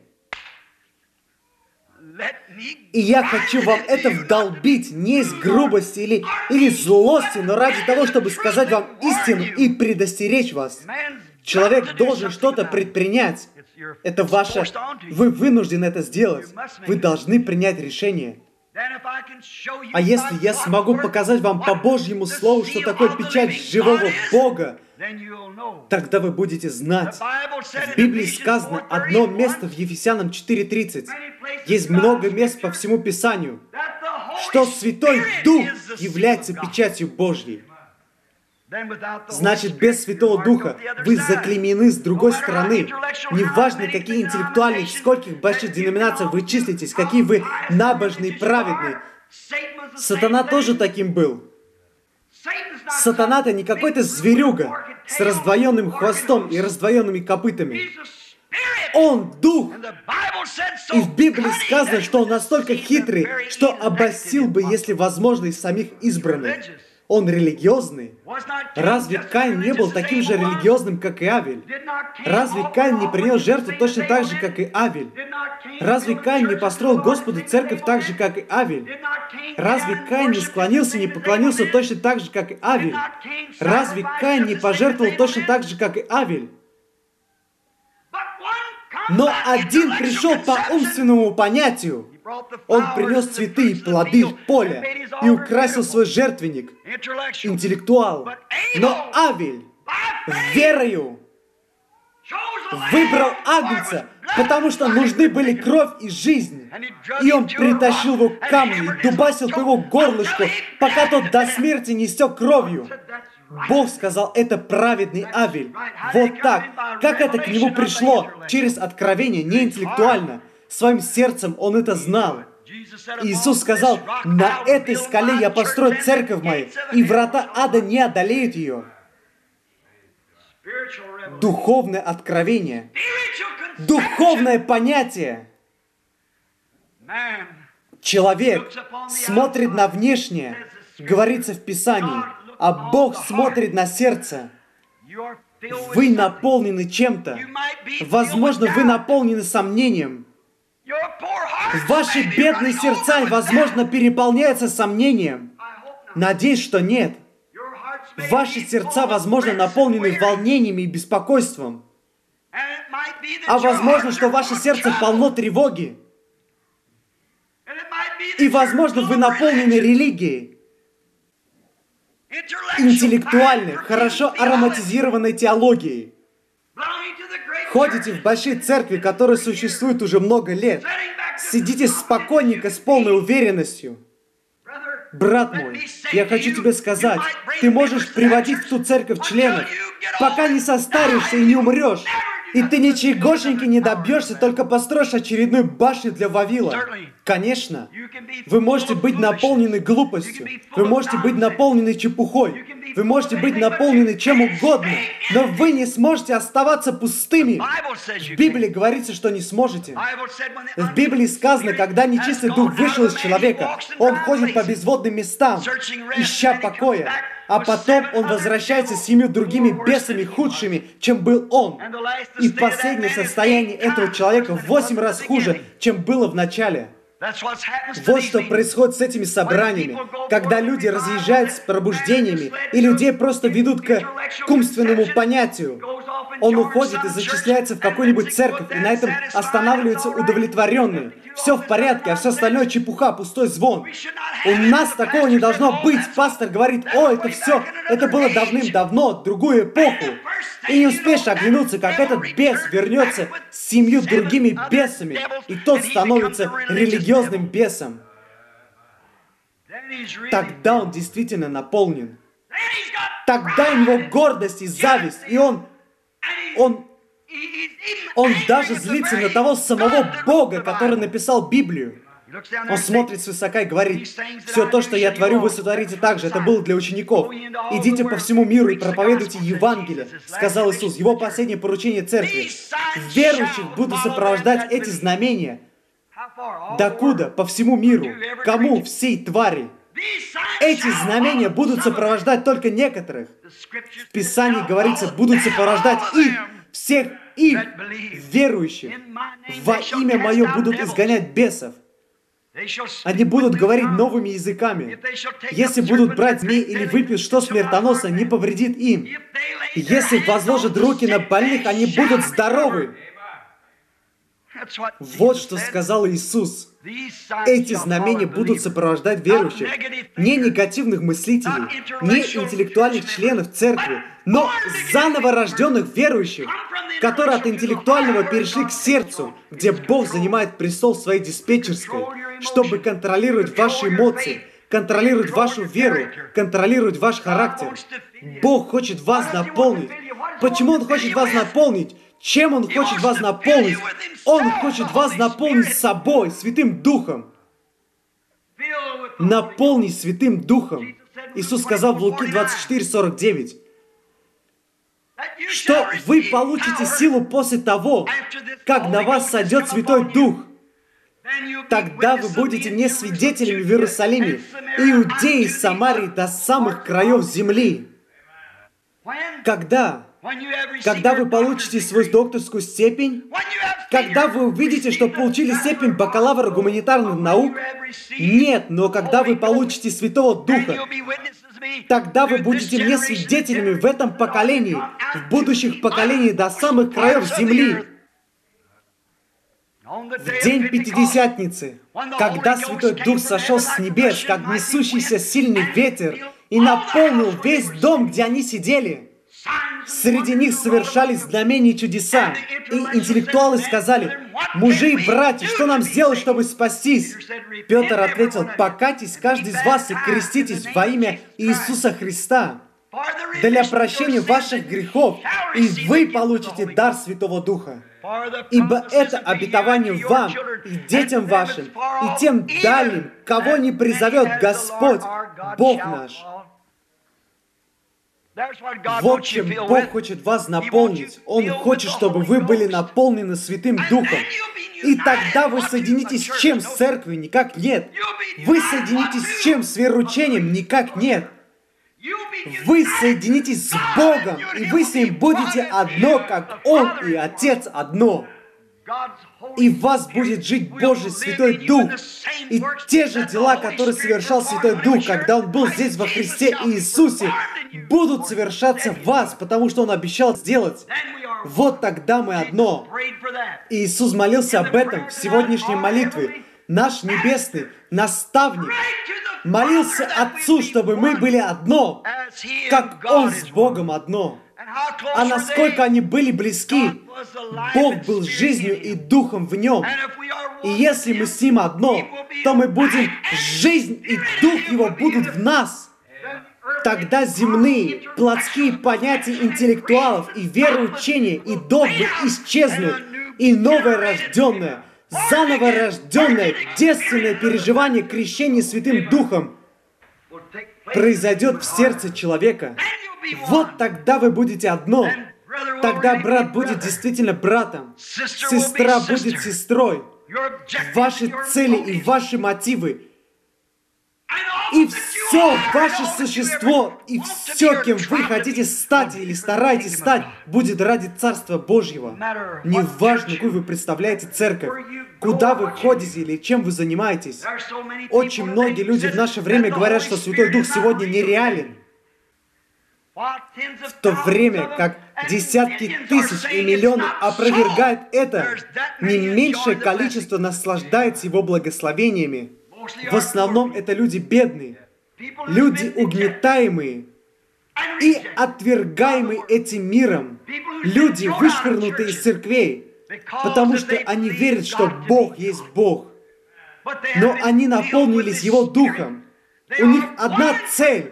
И я хочу вам это вдолбить не из грубости или, или злости, но ради того, чтобы сказать вам истину и предостеречь вас. Человек должен что-то предпринять. Это ваше... Вы вынуждены это сделать. Вы должны принять решение. А если я смогу показать вам по Божьему Слову, что такое печать живого Бога, тогда вы будете знать. В Библии сказано одно место в Ефесянам четыре тридцать. Есть много мест по всему Писанию, что Святой Дух является печатью Божьей. Значит, без Святого Духа вы заклеймены с другой стороны. Неважно, какие интеллектуальные, в скольких больших деноминациях вы числитесь, какие вы набожные и праведные. Сатана тоже таким был. Сатана-то не какой-то зверюга с раздвоенным хвостом и раздвоенными копытами. Он Дух. И в Библии сказано, что он настолько хитрый, что обольстил бы, если возможно, и самих избранных. Он религиозный. Разве Каин не был таким же религиозным, как и Авель? Разве Каин не принес жертву точно так же, как и Авель? Разве Каин не построил Господу церковь так же, как и Авель? Разве Каин не склонился, не поклонился точно так же, как и Авель? Разве Каин не пожертвовал точно так же, как и Авель? Но один пришел по умственному понятию. Он принес цветы и плоды в поле и украсил свой жертвенник, интеллектуал. Но Авель верою выбрал агнца, потому что нужны были кровь и жизнь. И он притащил его к камню и дубасил по его горлышку, пока тот до смерти не истек кровью. Бог сказал, это праведный Авель. Вот так. Как это к нему пришло? Через откровение, не интеллектуально. Своим сердцем он это знал. Иисус сказал, на этой скале я построю церковь мою, и врата ада не одолеют ее. Духовное откровение. Духовное понятие. Человек смотрит на внешнее, говорится в Писании, а Бог смотрит на сердце. Вы наполнены чем-то. Возможно, вы наполнены сомнением. Ваши бедные сердца, возможно, переполняются сомнением. Надеюсь, что нет. Ваши сердца, возможно, наполнены волнениями и беспокойством. А возможно, что ваше сердце полно тревоги. И, возможно, вы наполнены религией. Интеллектуальной, хорошо ароматизированной теологией. Ходите в большие церкви, которые существуют уже много лет. Сидите спокойненько, с полной уверенностью. Брат мой, я хочу тебе сказать, ты можешь приводить в ту церковь членов, пока не состаришься и не умрешь. И ты ничегошеньки не добьешься, только построишь очередную башню для Вавила. Конечно, вы можете быть наполнены глупостью, вы можете быть наполнены чепухой, вы можете быть наполнены чем угодно, но вы не сможете оставаться пустыми. В Библии говорится, что не сможете. В Библии сказано, когда нечистый дух вышел из человека, он ходит по безводным местам, ища покоя. А потом он возвращается с семью другими бесами худшими, чем был он. И последнее состояние этого человека в восемь раз хуже, чем было в начале. Вот что происходит с этими собраниями, когда люди разъезжают с пробуждениями, и людей просто ведут к, к умственному понятию. Он уходит и зачисляется в какую-нибудь церковь, и на этом останавливается удовлетворенный. Все в порядке, а все остальное чепуха, пустой звон. У нас такого не должно быть. Пастор говорит: о, это все, это было давным-давно, другую эпоху. И не успеешь оглянуться, как этот бес вернется с семью другими бесами, и тот становится религиозным бесом. Тогда он действительно наполнен. Тогда у него гордость и зависть, и он, он, он даже злится на того самого Бога, который написал Библию. Он смотрит свысока и говорит: все то, что я творю, вы сотворите так же. Это было для учеников. Идите по всему миру и проповедуйте Евангелие, сказал Иисус. Его последнее поручение церкви. Верующих будут сопровождать эти знамения. Докуда? По всему миру. Кому? Всей твари. Эти знамения будут сопровождать только некоторых. В Писании говорится: будут сопровождать их, всех их, верующих. Во имя Мое будут изгонять бесов. Они будут говорить новыми языками. Если будут брать змей или выпьют что смертоносно, не повредит им. Если возложат руки на больных, они будут здоровы. Вот что сказал Иисус. Эти знамения будут сопровождать верующих, не негативных мыслителей, не интеллектуальных членов церкви, но заново рожденных верующих, которые от интеллектуального перешли к сердцу, где Бог занимает престол своей диспетчерской, чтобы контролировать ваши эмоции, контролировать вашу веру, контролировать ваш характер. Бог хочет вас наполнить. Почему Он хочет вас наполнить? Чем Он хочет вас наполнить? Он хочет вас наполнить собой, Святым Духом. Наполнить Святым Духом. Иисус сказал в Луки двадцать четыре сорок девять, что вы получите силу после того, как на вас сойдет Святой Дух. Тогда вы будете мне свидетелями в Иерусалиме, Иудеи, Самарии до самых краев земли. Когда? Когда вы получите свою докторскую степень? Когда вы увидите, что получили степень бакалавра гуманитарных наук? Нет, но когда вы получите Святого Духа, тогда вы будете мне свидетелями в этом поколении, в будущих поколениях до самых краев земли. В день Пятидесятницы, когда Святой Дух сошел с небес, как несущийся сильный ветер, и наполнил весь дом, где они сидели, среди них совершались знамения и чудеса. И интеллектуалы сказали: мужи и братья, что нам сделать, чтобы спастись? Петр ответил: покайтесь каждый из вас и креститесь во имя Иисуса Христа для прощения ваших грехов, и вы получите дар Святого Духа. Ибо это обетование вам и детям вашим, и тем дальним, кого не призовет Господь, Бог наш. Вот чем Бог хочет вас наполнить. Он хочет, чтобы вы были наполнены Святым Духом. И тогда вы соединитесь с чем? С церковью? Никак нет. Вы соединитесь с чем? С вероучением? Никак нет. Вы соединитесь с Богом, и вы с Ним будете одно, как Он и Отец одно. И в вас будет жить Божий Святой Дух. И те же дела, которые совершал Святой Дух, когда Он был здесь во Христе Иисусе, будут совершаться в вас, потому что Он обещал сделать. Вот тогда мы одно. И Иисус молился об этом в сегодняшней молитве. Наш Небесный Наставник молился Отцу, чтобы мы были одно, как Он с Богом одно. А насколько они были близки, Бог был жизнью и Духом в Нем. И если мы с Ним одно, то мы будем, жизнь и Дух Его будут в нас. Тогда земные, плотские понятия интеллектуалов и вероучения и догмы исчезнут, и новое рожденное, заново рожденное, девственное переживание крещения Святым Духом произойдет в сердце человека. Вот тогда вы будете одно. Тогда брат будет действительно братом, сестра будет сестрой. Ваши цели и ваши мотивы, и все ваше существо, и все, кем вы хотите стать или стараетесь стать, будет ради Царства Божьего. Неважно, какую вы представляете церковь, куда вы ходите или чем вы занимаетесь. Очень многие люди в наше время говорят, что Святой Дух сегодня нереален. В то время как десятки тысяч и миллионы опровергают это, не меньшее количество наслаждается Его благословениями. В основном это люди бедные, люди угнетаемые и отвергаемые этим миром, люди, вышвырнутые из церквей, потому что они верят, что Бог есть Бог. Но они наполнились Его Духом. У них одна цель.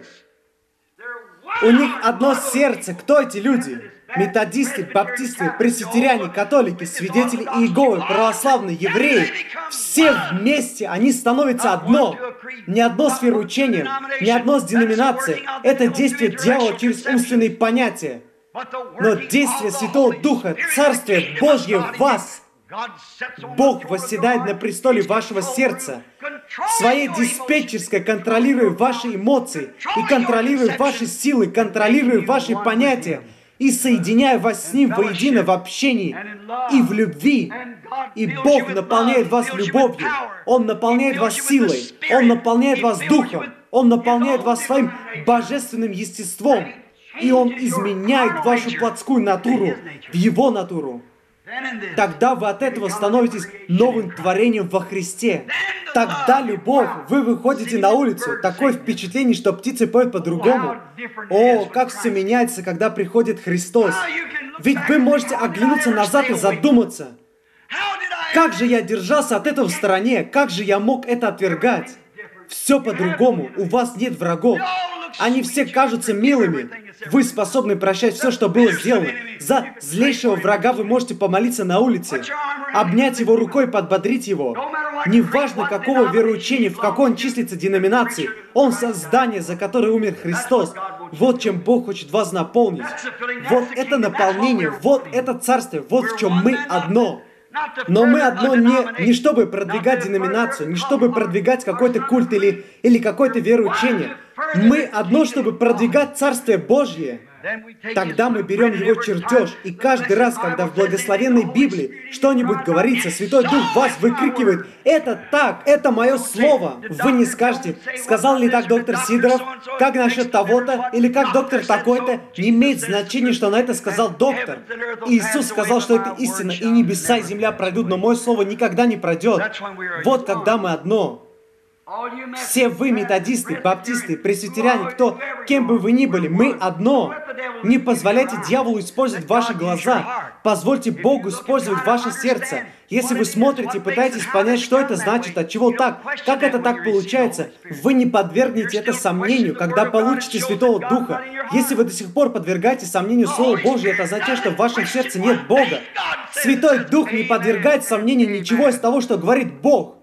У них одно сердце. Кто эти люди? Методисты, баптисты, пресвитеряне, католики, свидетели Иеговы, православные, евреи. Все вместе, они становятся одно. Не одно с вероучением, не одно с деноминацией. Это действие дьявола через умственные понятия. Но действие Святого Духа, Царствие Божье в вас. Бог восседает на престоле вашего сердца, своей диспетчерской, контролируя ваши эмоции, и контролируя ваши силы, контролируя ваши понятия, и соединяя вас с Ним воедино в общении и в любви. И Бог наполняет вас любовью, Он наполняет вас силой, Он наполняет вас Духом, Он наполняет вас своим божественным естеством, и Он изменяет вашу плотскую натуру в Его натуру. Тогда вы от этого становитесь новым творением во Христе. Тогда любовь, вы выходите на улицу, такое впечатление, что птицы поют по-другому. О, как все меняется, когда приходит Христос. Ведь вы можете оглянуться назад и задуматься. Как же я держался от этого в стороне? Как же я мог это отвергать? Все по-другому. У вас нет врагов. Они все кажутся милыми. Вы способны прощать все, что было сделано. За злейшего врага вы можете помолиться на улице, обнять его рукой, подбодрить его. Неважно, какого вероучения, в какой он числится деноминации, он создание, за которое умер Христос. Вот чем Бог хочет вас наполнить. Вот это наполнение, вот это царствие, вот в чем мы одно. Но мы одно не, не чтобы продвигать деноминацию, не чтобы продвигать какой-то культ или, или какое-то вероучение. Мы одно, чтобы продвигать Царствие Божье. Тогда мы берем его чертеж, и каждый раз, когда в благословенной Библии что-нибудь говорится, Святой Дух вас выкрикивает: «Это так, это мое слово». Вы не скажете: «Сказал ли так доктор Сидоров? Как насчет того-то? Или как доктор такой-то?» Не имеет значения, что на это сказал доктор. Иисус сказал, что это истина, и небеса и земля пройдут, но мое слово никогда не пройдет. Вот когда мы одно. Все вы, методисты, баптисты, пресвитеряне, кто, кем бы вы ни были, мы одно. Не позволяйте дьяволу использовать ваши глаза. Позвольте Богу использовать ваше сердце. Если вы смотрите и пытаетесь понять, что это значит, от чего так, как это так получается, вы не подвергнете это сомнению, когда получите Святого Духа. Если вы до сих пор подвергаете сомнению Слово Божье, это означает, что в вашем сердце нет Бога. Святой Дух не подвергает сомнению ничего из того, что говорит Бог.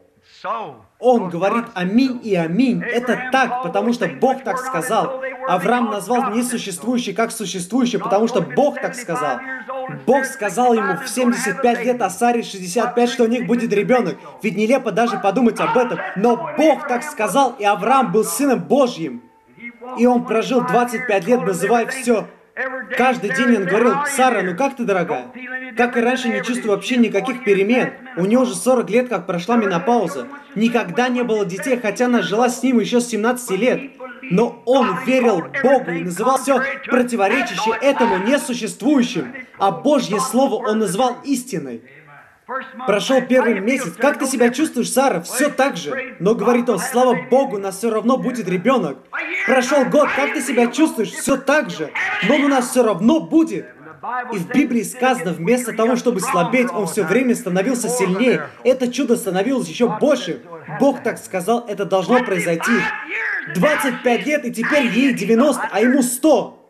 Он говорит аминь и аминь. Это так, потому что Бог так сказал. Авраам назвал несуществующее как существующее, потому что Бог так сказал. Бог сказал ему в семьдесят пять лет, а Саре шестьдесят пять, что у них будет ребенок. Ведь нелепо даже подумать об этом. Но Бог так сказал, и Авраам был сыном Божьим. И он прожил двадцать пять лет, называя все. Каждый день он говорил: «Сара, ну как ты, дорогая?» Как и раньше, не чувствую вообще никаких перемен. У нее уже сорок лет, как прошла менопауза. Никогда не было детей, хотя она жила с ним еще с семнадцати лет. Но он верил Богу и называл все противоречащее этому несуществующим. А Божье Слово он назвал истиной. Прошел первый месяц. Как ты себя чувствуешь, Сара? Все так же. Но, говорит он, слава Богу, у нас все равно будет ребенок. Прошел год. Как ты себя чувствуешь? Все так же. Но у нас все равно будет. И в Библии сказано, вместо того, чтобы слабеть, он все время становился сильнее. Это чудо становилось еще больше. Бог так сказал, это должно произойти. двадцать пять лет, и теперь ей девяносто, а ему сто.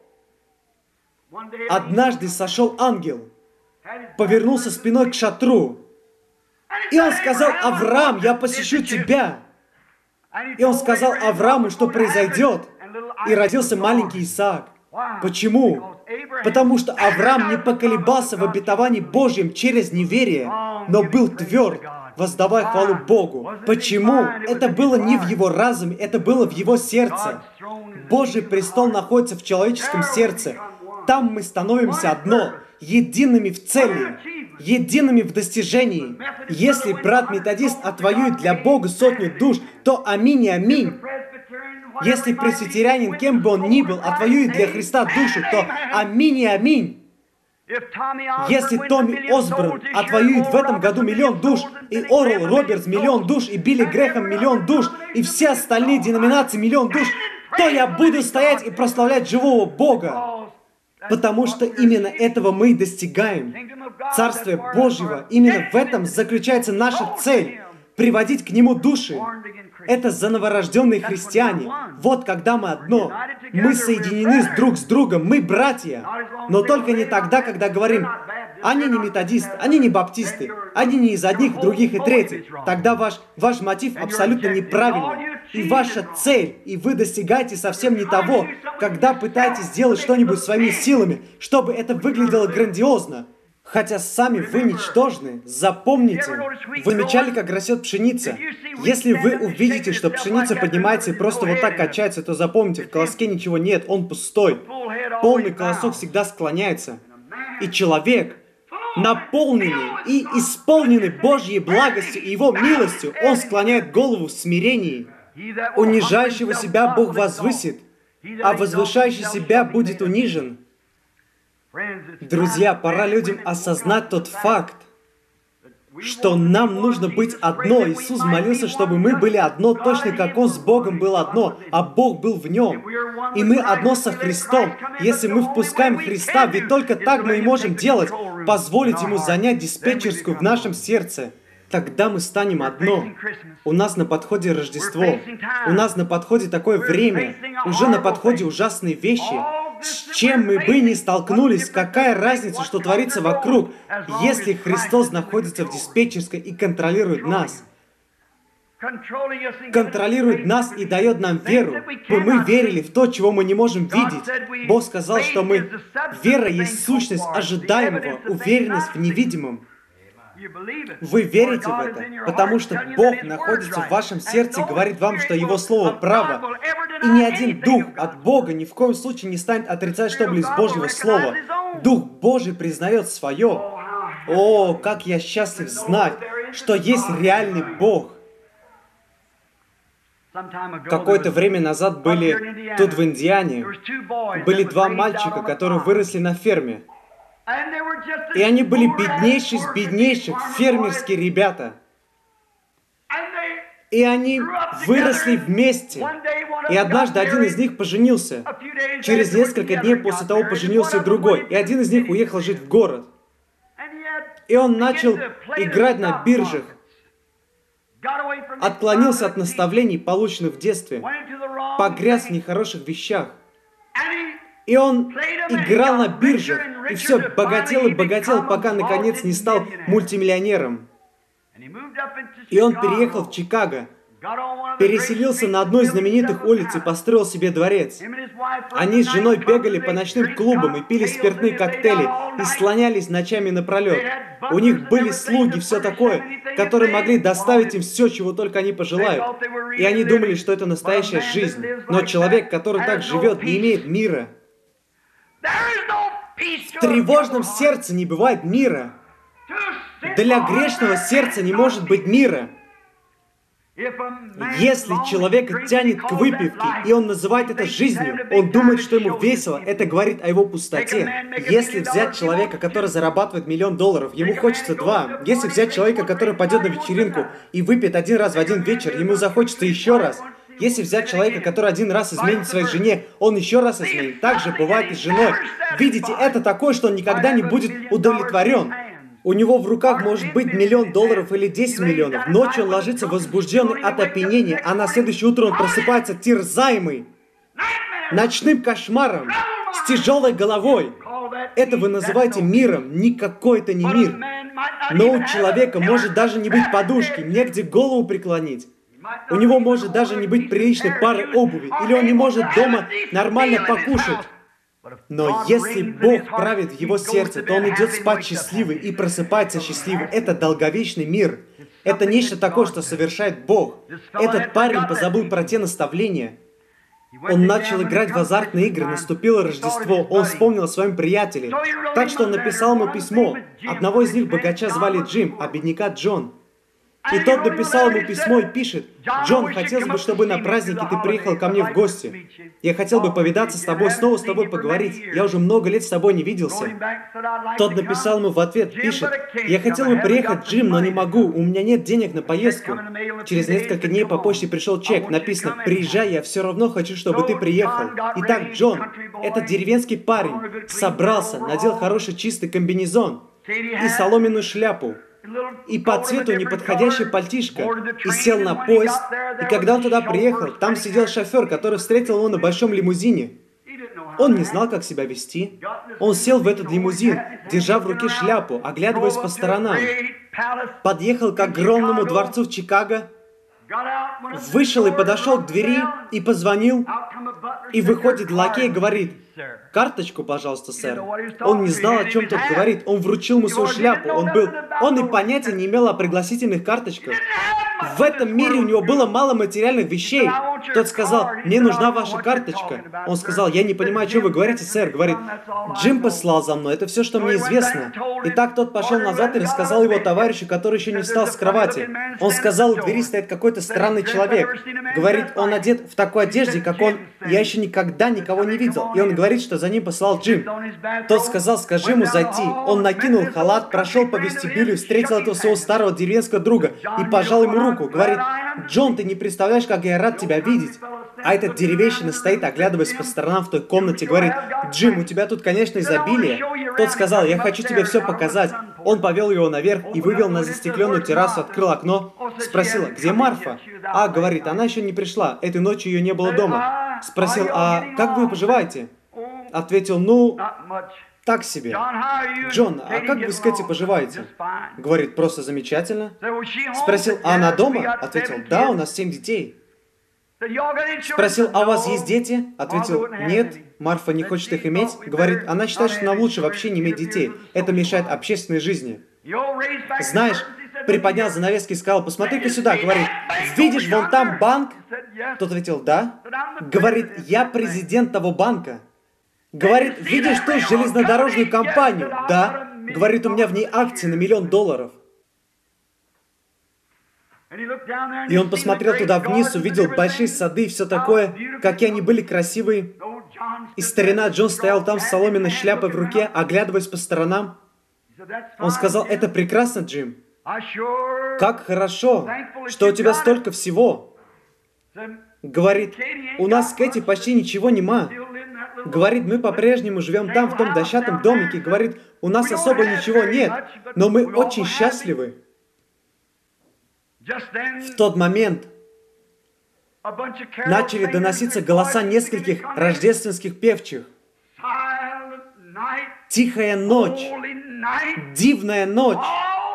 Однажды сошел ангел, повернулся спиной к шатру. И он сказал: «Авраам, я посещу тебя». И он сказал Аврааму, что произойдет. И родился маленький Исаак. Почему? Потому что Авраам не поколебался в обетовании Божьем через неверие, но был тверд, воздавая хвалу Богу. Почему? Это было не в его разуме, это было в его сердце. Божий престол находится в человеческом сердце. Там мы становимся одно, едиными в цели, едиными в достижении. Если брат-методист отвоюет для Бога сотню душ, то аминь и аминь. Если пресвитерянин, кем бы он ни был, отвоюет для Христа душу, то аминь и аминь. Если Томми Осборн отвоюет в этом году миллион душ, и Орл Робертс миллион душ, и Билли Грэхэм миллион душ, и все остальные деноминации миллион душ, то я буду стоять и прославлять живого Бога. Потому что именно этого мы и достигаем. Царствие Божьего, именно в этом заключается наша цель. Приводить к Нему души. Это за новорожденные христиане. Вот когда мы одно. Мы соединены друг с другом. Мы братья. Но только не тогда, когда говорим, они не методисты, они не баптисты, они не из одних, других и третьих. Тогда ваш, ваш мотив абсолютно неправильный. И ваша цель, и вы достигаете совсем не того, когда пытаетесь сделать что-нибудь своими силами, чтобы это выглядело грандиозно. Хотя сами вы ничтожны, запомните. Вы замечали, как растет пшеница? Если вы увидите, что пшеница поднимается и просто вот так качается, то запомните, в колоске ничего нет, он пустой. Полный колосок всегда склоняется. И человек, наполненный и исполненный Божьей благостью и Его милостью, он склоняет голову в смирении. Унижающего себя Бог возвысит, а возвышающий себя будет унижен. Друзья, пора людям осознать тот факт, что нам нужно быть одно. Иисус молился, чтобы мы были одно, точно как Он с Богом был одно, а Бог был в Нем. И мы одно со Христом. Если мы впускаем Христа, ведь только так мы и можем делать, позволить Ему занять диспетчерскую в нашем сердце. Тогда мы станем одно. У нас на подходе Рождество. У нас на подходе такое время. Уже на подходе ужасные вещи. С чем мы бы ни столкнулись, какая разница, что творится вокруг, если Христос находится в диспетчерской и контролирует нас. Контролирует нас и дает нам веру, чтобы мы верили в то, чего мы не можем видеть. Бог сказал, что мы... Вера есть сущность ожидаемого, уверенность в невидимом. Вы верите в это, потому что Бог находится в вашем сердце и говорит вам, что Его Слово право. И ни один дух от Бога ни в коем случае не станет отрицать что-либо из Божьего Слова. Дух Божий признает свое. О, как я счастлив знать, что есть реальный Бог. Какое-то время назад были тут в Индиане, были два мальчика, которые выросли на ферме. И они были беднейшие из беднейших, фермерские ребята. И они выросли вместе. И однажды один из них поженился. Через несколько дней после того поженился и другой. И один из них уехал жить в город. И он начал играть на биржах. Отклонился от наставлений, полученных в детстве. Погряз в нехороших вещах. И он играл на биржах, и все, богател и богател, пока, наконец, не стал мультимиллионером. И он переехал в Чикаго, переселился на одну из знаменитых улиц и построил себе дворец. Они с женой бегали по ночным клубам и пили спиртные коктейли, и слонялись ночами напролет. У них были слуги, все такое, которые могли доставить им все, чего только они пожелают. И они думали, что это настоящая жизнь. Но человек, который так живет, не имеет мира. В тревожном сердце не бывает мира. Для грешного сердца не может быть мира. Если человека тянет к выпивке, и он называет это жизнью, он думает, что ему весело, это говорит о его пустоте. Если взять человека, который зарабатывает миллион долларов, ему хочется два. Если взять человека, который пойдет на вечеринку и выпьет один раз в один вечер, ему захочется еще раз. Если взять человека, который один раз изменит своей жене, он еще раз изменит. Так же бывает и с женой. Видите, это такое, что он никогда не будет удовлетворен. У него в руках может быть миллион долларов или десять миллионов. Ночью он ложится возбужденный от опьянения, а на следующее утро он просыпается терзаемый ночным кошмаром, с тяжелой головой. Это вы называете миром. Никакой это не мир. Но у человека может даже не быть подушки, негде голову преклонить. У него может даже не быть приличной пары обуви, или он не может дома нормально покушать. Но если Бог правит в его сердце, то он идет спать счастливый и просыпается счастливый. Это долговечный мир. Это нечто такое, что совершает Бог. Этот парень позабыл про те наставления. Он начал играть в азартные игры, наступило Рождество, он вспомнил о своем приятеле. Так что он написал ему письмо. Одного из них богача звали Джим, а бедняка Джон. И тот написал ему письмо и пишет: «Джон, хотелось бы, чтобы на празднике ты приехал ко мне в гости. Я хотел бы повидаться с тобой, снова с тобой поговорить. Я уже много лет с тобой не виделся». Тот написал ему в ответ, пишет: «Я хотел бы приехать, Джим, но не могу, у меня нет денег на поездку». Через несколько дней по почте пришел чек, написано: «Приезжай, я все равно хочу, чтобы ты приехал». Итак, Джон, этот деревенский парень, собрался, надел хороший чистый комбинезон и соломенную шляпу, и по цвету неподходящая пальтишко, и сел на поезд, и когда он туда приехал, там сидел шофер, который встретил его на большом лимузине. Он не знал, как себя вести. Он сел в этот лимузин, держа в руке шляпу, оглядываясь по сторонам. Подъехал к огромному дворцу в Чикаго, вышел и подошел к двери, и позвонил, и выходит лакей и говорит: «Карточку, пожалуйста, сэр». Он не знал, о чем тот говорит. Он вручил ему свою шляпу. Он был... Он и понятия не имел о пригласительных карточках. В этом мире у него было мало материальных вещей. Тот сказал: «Мне нужна ваша карточка». Он сказал: «Я не понимаю, о чем вы говорите, сэр». Говорит: «Джим послал за мной, это все, что мне известно». Итак, тот пошел назад и рассказал его товарищу, который еще не встал с кровати. Он сказал: «У двери стоит какой-то странный человек». Говорит: «Он одет в такой одежде, как он... Я еще никогда никого не видел». И он говорит, что за ним послал Джим. Тот сказал: «Скажи ему зайти». Он накинул халат, прошел по вестибюлю, встретил этого своего старого деревенского друга и пожал ему руку. Говорит: «Джон, ты не представляешь, как я рад тебя видеть». А этот деревенщина стоит, оглядываясь по сторонам в той комнате, говорит: «Джим, у тебя тут, конечно, изобилие». Тот сказал: «Я хочу тебе все показать». Он повел его наверх и вывел на застекленную террасу, открыл окно, спросил: «Где Марфа?» «А, — говорит, — она еще не пришла, этой ночью ее не было дома». Спросил: «А как вы поживаете?» Ответил: «Ну, так себе». «Джон, а как вы с Кэти поживаете?» Говорит: «Просто замечательно». Спросил: «А она дома?» Ответил: «Да, у нас семь детей». Спросил: «А у вас есть дети?» Ответил: «Нет, Марфа не хочет их иметь». Говорит: «Она считает, что нам лучше вообще не иметь детей. Это мешает общественной жизни». «Знаешь, приподнял занавески и сказал: посмотри-ка сюда». Говорит: «Видишь, вон там банк?» Тот ответил: «Да». Говорит: «Я президент того банка». Говорит: «Видишь ту железнодорожную компанию?» «Да». Говорит: «У меня в ней акции на миллион долларов». И он посмотрел туда вниз, увидел большие сады и все такое, какие они были красивые. И старина Джон стоял там с соломенной шляпой в руке, оглядываясь по сторонам. Он сказал: «Это прекрасно, Джим. Как хорошо, что у тебя столько всего». Говорит: «У нас с Кэти почти ничего нема». Говорит: «Мы по-прежнему живем там, в том дощатом домике». Говорит: «У нас особо ничего нет, но мы очень счастливы». В тот момент начали доноситься голоса нескольких рождественских певчих. Тихая ночь, дивная ночь,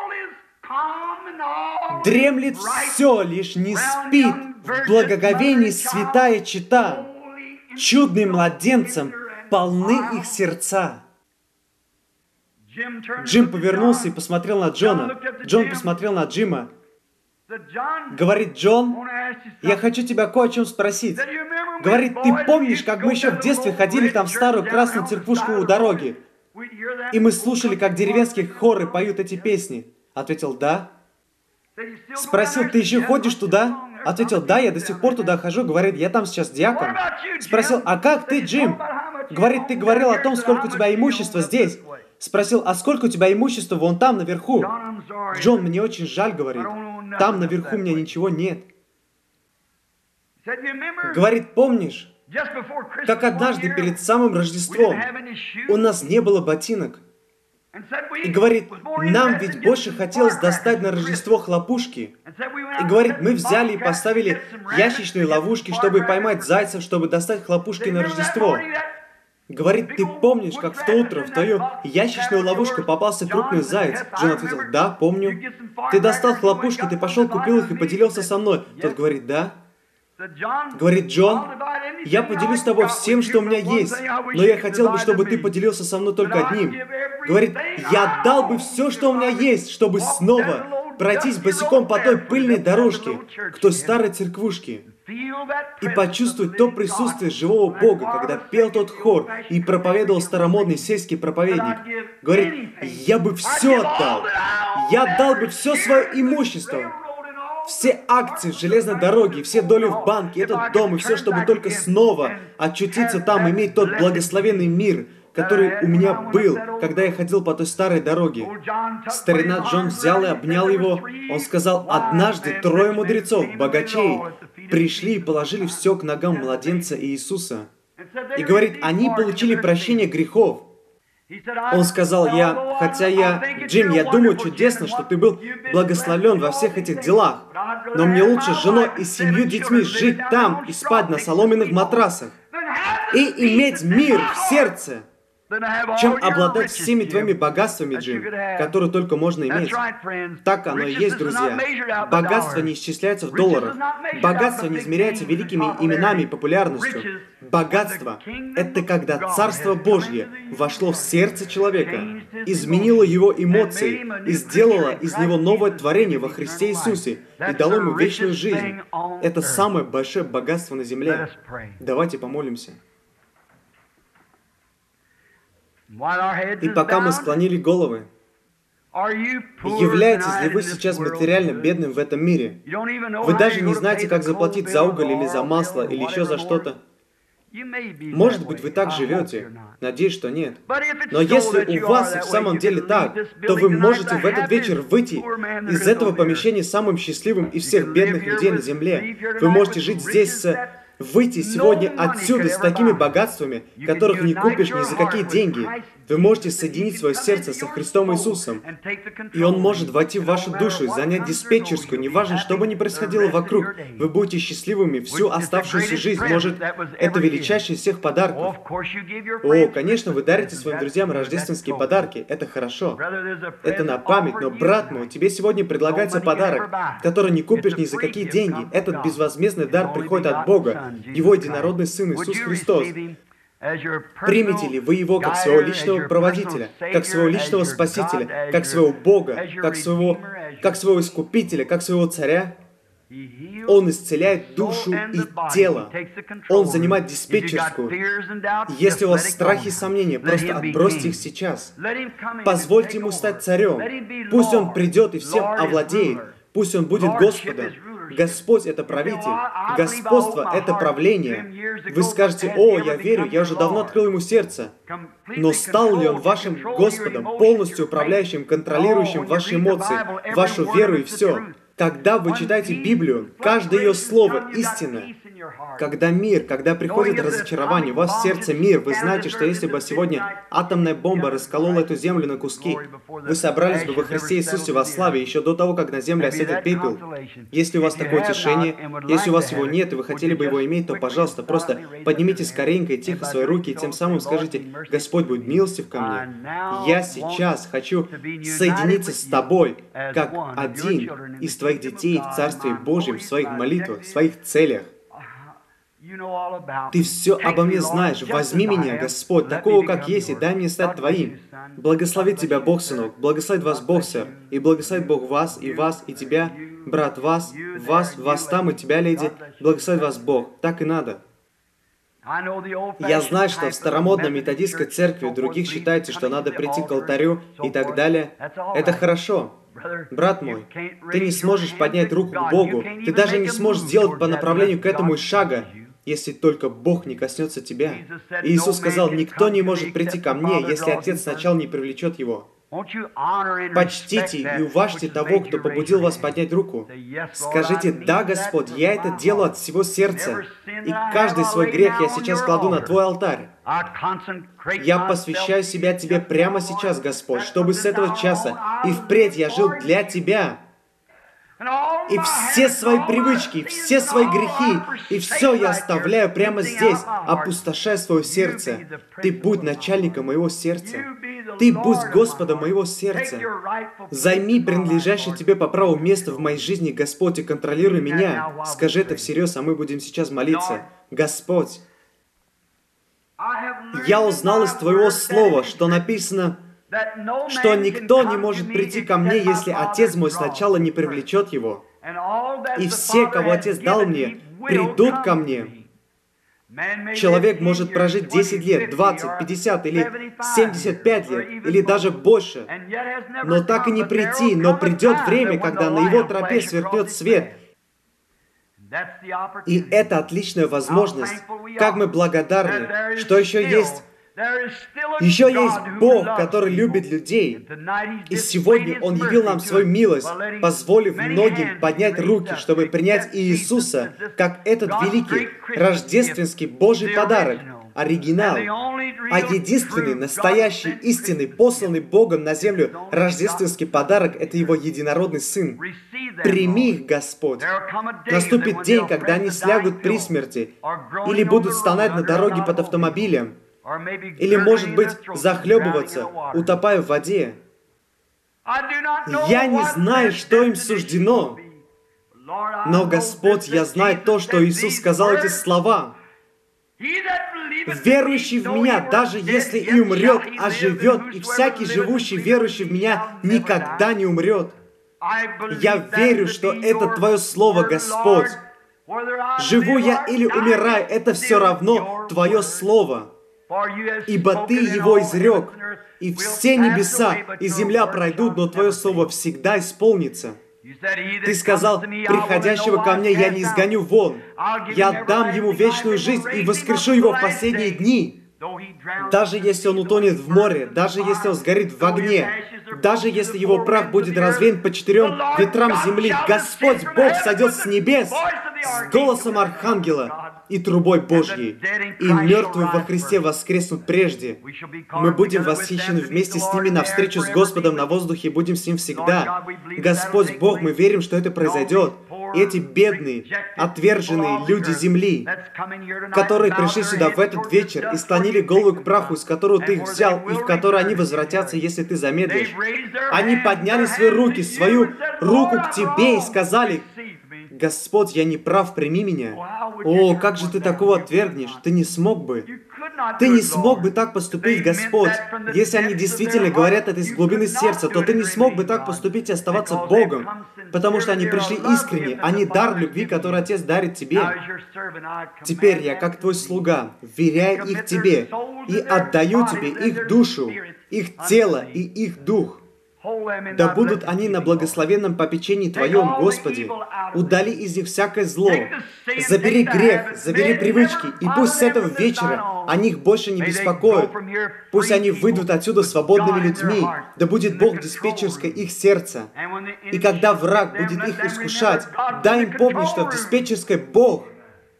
дремлет все, лишь не спит, в благоговении святая чета, чудным младенцем полны их сердца. Джим повернулся и посмотрел на Джона. Джон посмотрел на Джима. Говорит: «Джон, я хочу тебя кое о чем спросить». Говорит: «Ты помнишь, как мы еще в детстве ходили там в старую красную церквушку у дороги? И мы слушали, как деревенские хоры поют эти песни?» Ответил: «Да». Спросил: «Ты еще ходишь туда?» Ответил: «Да, я до сих пор туда хожу». Говорит: «Я там сейчас диакон». Спросил: «А как ты, Джим?» Говорит: «Ты говорил о том, сколько у тебя имущества здесь». Спросил: «А сколько у тебя имущества вон там наверху?» «Джон, мне очень жаль», говорит. «Там наверху у меня ничего нет». Говорит: «Помнишь, как однажды перед самым Рождеством у нас не было ботинок?» И говорит: «Нам ведь больше хотелось достать на Рождество хлопушки». И говорит: «Мы взяли и поставили ящичные ловушки, чтобы поймать зайцев, чтобы достать хлопушки на Рождество». Говорит: «Ты помнишь, как в то утро в твою ящичную ловушку попался крупный заяц?» Джон ответил: «Да, помню». «Ты достал хлопушки, ты пошел, купил их и поделился со мной?» Тот говорит: «Да». Говорит: «Джон, я поделюсь с тобой всем, что у меня есть, но я хотел бы, чтобы ты поделился со мной только одним». Говорит: «Я отдал бы все, что у меня есть, чтобы снова пройтись босиком по той пыльной дорожке к той старой церквушке и почувствовать то присутствие живого Бога, когда пел тот хор и проповедовал старомодный сельский проповедник». Говорит: «Я бы все отдал, я отдал бы все свое имущество, все акции в железной дороге, все доли в банке, этот дом и все, чтобы только снова очутиться там, иметь тот благословенный мир, который у меня был, когда я ходил по той старой дороге. Старина Джон взял и обнял его. Он сказал, однажды трое мудрецов, богачей, пришли и положили все к ногам младенца Иисуса. И говорит, они получили прощение грехов. Он сказал, я, хотя я, Джим, я думаю, чудесно, что ты был благословлен во всех этих делах, но мне лучше с женой и семью детьми жить там и спать на соломенных матрасах и иметь мир в сердце, чем обладать всеми твоими богатствами, Джим, которые только можно иметь. Так оно и есть, друзья. Богатство не исчисляется в долларах. Богатство не измеряется великими именами и популярностью. Богатство — это когда Царство Божье вошло в сердце человека, изменило его эмоции и сделало из него новое творение во Христе Иисусе и дало ему вечную жизнь. Это самое большое богатство на земле. Давайте помолимся. И пока мы склонили головы, являетесь ли вы сейчас материально бедным в этом мире? Вы даже не знаете, как заплатить за уголь или за масло, или еще за что-то. Может быть, вы так живете. Надеюсь, что нет. Но если у вас и в самом деле так, то вы можете в этот вечер выйти из этого помещения самым счастливым из всех бедных людей на земле. Вы можете жить здесь с... Выйти сегодня отсюда с такими богатствами, которых не купишь ни за какие деньги. Вы можете соединить свое сердце со Христом Иисусом, и Он может войти в вашу душу и занять диспетчерскую, неважно, что бы ни происходило вокруг. Вы будете счастливыми всю оставшуюся жизнь. Может, это величайший из всех подарков. О, конечно, вы дарите своим друзьям рождественские подарки. Это хорошо. Это на память, но, брат мой, тебе сегодня предлагается подарок, который не купишь ни за какие деньги. Этот безвозмездный дар приходит от Бога. Его единородный Сын Иисус Христос. Примете ли вы Его как своего личного проводителя, как своего личного Спасителя, как своего Бога, как своего, как своего Искупителя, как своего Царя? Он исцеляет душу и тело. Он занимает диспетчерскую. Если у вас страхи и сомнения, просто отбросьте их сейчас. Позвольте Ему стать царем. Пусть Он придет и всем овладеет. Пусть Он будет Господом. Господь — это правитель. Господство — это правление. Вы скажете, о, я верю, я уже давно открыл Ему сердце. Но стал ли Он вашим Господом, полностью управляющим, контролирующим ваши эмоции, вашу веру и все? Когда вы читаете Библию, каждое ее слово истинно. Когда мир, когда приходит разочарование, у вас в сердце мир, вы знаете, что если бы сегодня атомная бомба расколола эту землю на куски, вы собрались бы во Христе Иисусе во славе еще до того, как на землю осядет пепел. Если у вас такое утешение, если у вас его нет, и вы хотели бы его иметь, то, пожалуйста, просто поднимите скоренько и тихо свои руки, и тем самым скажите, Господь будет милостив ко мне. Я сейчас хочу соединиться с Тобой, как один из Твоих детей в Царстве Божьем, в своих молитвах, в своих целях. Ты все обо мне знаешь. Возьми меня, Господь, такого, как есть, и дай мне стать Твоим. Благословит тебя Бог, сынок. Благословит вас Бог, сэр. И благословит Бог вас, и вас, и тебя, брат, вас, вас, вас там, и тебя, леди. Благословит вас Бог. Так и надо. Я знаю, что в старомодной методистской церкви у других считается, что надо прийти к алтарю и так далее. Это хорошо. Брат мой, ты не сможешь поднять руку к Богу. Ты даже не сможешь сделать по направлению к этому и шага, если только Бог не коснется тебя. И Иисус сказал, никто не может прийти ко мне, если Отец сначала не привлечет его. Почтите и уважьте того, кто побудил вас поднять руку. Скажите, да, Господь, я это делаю от всего сердца, и каждый свой грех я сейчас кладу на Твой алтарь. Я посвящаю себя Тебе прямо сейчас, Господь, чтобы с этого часа и впредь я жил для Тебя. И все свои привычки, все свои грехи, и все я оставляю прямо здесь, опустошая свое сердце. Ты будь начальником моего сердца. Ты будь Господом моего сердца. Займи принадлежащее Тебе по праву место в моей жизни, Господь, и контролируй меня. Скажи это всерьез, а мы будем сейчас молиться. Господь, я узнал из Твоего Слова, что написано, что никто не может прийти ко мне, если Отец мой сначала не привлечет его. И все, кого Отец дал мне, придут ко мне. Человек может прожить десять лет, двадцать, пятьдесят или семьдесят пять лет, или даже больше, но так и не прийти, но придет время, когда на его тропе сверкнет свет. И это отличная возможность. Как мы благодарны, что еще есть Еще есть Бог, который любит людей. И сегодня Он явил нам свою милость, позволив многим поднять руки, чтобы принять Иисуса, как этот великий рождественский Божий подарок, оригинал. А единственный, настоящий, истинный, посланный Богом на землю рождественский подарок — это Его единородный Сын. Прими их, Господь. Наступит день, когда они слягут при смерти, или будут стонать на дороге под автомобилем, или, может быть, захлебываться, утопая в воде. Я не знаю, что им суждено, но, Господь, я знаю то, что Иисус сказал эти слова. «Верующий в Меня, даже если и умрет, оживет, и всякий живущий, верующий в Меня, никогда не умрет». Я верю, что это Твое Слово, Господь. Живу я или умираю, это все равно Твое Слово. Ибо Ты его изрек, и все небеса и земля пройдут, но Твое Слово всегда исполнится. Ты сказал: «Приходящего ко мне я не изгоню вон. Я дам ему вечную жизнь и воскрешу его в последние дни». Даже если он утонет в море, даже если он сгорит в огне, даже если его прах будет развеян по четырем ветрам земли, Господь Бог сойдет с небес с голосом архангела и трубой Божьей, и мертвые во Христе воскреснут прежде. Мы будем восхищены вместе с ними навстречу с Господом на воздухе и будем с Ним всегда. Господь Бог, мы верим, что это произойдет. И эти бедные, отверженные люди земли, которые пришли сюда в этот вечер и склонили голову к праху, из которого Ты их взял, и в который они возвратятся, если Ты замедлишь, они подняли свои руки, свою руку к Тебе и сказали: «Господь, я не прав, прими меня». О, как же Ты такого отвергнешь? Ты не смог бы. Ты не смог бы так поступить, Господь. Если они действительно говорят это из глубины сердца, то Ты не смог бы так поступить и оставаться Богом, потому что они пришли искренне, они дар любви, который Отец дарит Тебе. Теперь я, как Твой слуга, вверяю их Тебе и отдаю Тебе их душу, их тело и их дух. Да будут они на благословенном попечении Твоем, Господи. Удали из них всякое зло. Забери грех, забери привычки, и пусть с этого вечера о них больше не беспокоят. Пусть они выйдут отсюда свободными людьми. Да будет Бог диспетчерской их сердца. И когда враг будет их искушать, дай им помнить, что в диспетчерской Бог.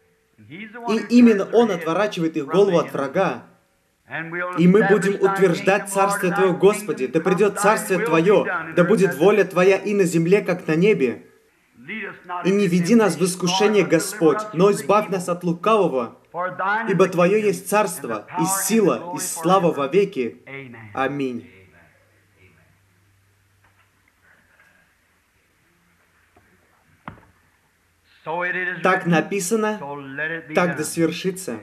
И именно Он отворачивает их голову от врага. И мы будем утверждать Царствие Твое, Господи, да придет Царствие Твое, да будет воля Твоя и на земле, как на небе. И не веди нас в искушение, Господь, но избавь нас от лукавого, ибо Твое есть Царство, и сила, и слава вовеки. Аминь. Так написано, так да свершится.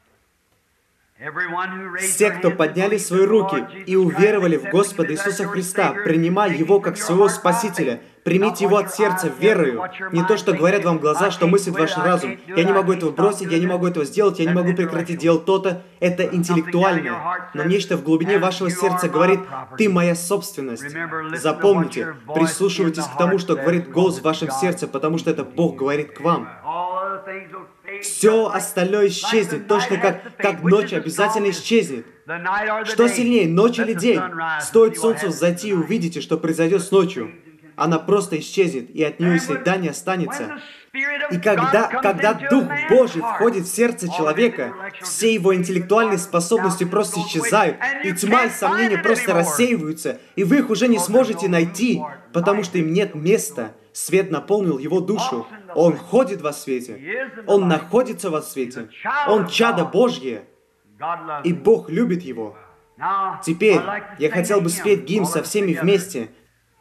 Все, кто подняли свои руки и уверовали в Господа Иисуса Христа, принимая Его как своего Спасителя, примите Его от сердца верою. Не то, что говорят вам глаза, что мыслит ваш разум. Я не могу этого бросить, я не могу этого сделать, я не могу прекратить делать то-то. Это интеллектуальное. Но нечто в глубине вашего сердца говорит: «Ты моя собственность». Запомните, прислушивайтесь к тому, что говорит голос в вашем сердце, потому что это Бог говорит к вам. Все остальное исчезнет, точно как, как ночь обязательно исчезнет. Что сильнее, ночь или день? Стоит солнцу взойти, и увидите, что произойдет с ночью. Она просто исчезнет, и от нее и следа не останется. И когда, когда Дух Божий входит в сердце человека, все его интеллектуальные способности просто исчезают, и тьма и сомнения просто рассеиваются, и вы их уже не сможете найти, потому что им нет места. Свет наполнил его душу. Он ходит во свете. Он находится во свете. Он чадо Божье. И Бог любит его. Теперь я хотел бы спеть гимн со всеми вместе.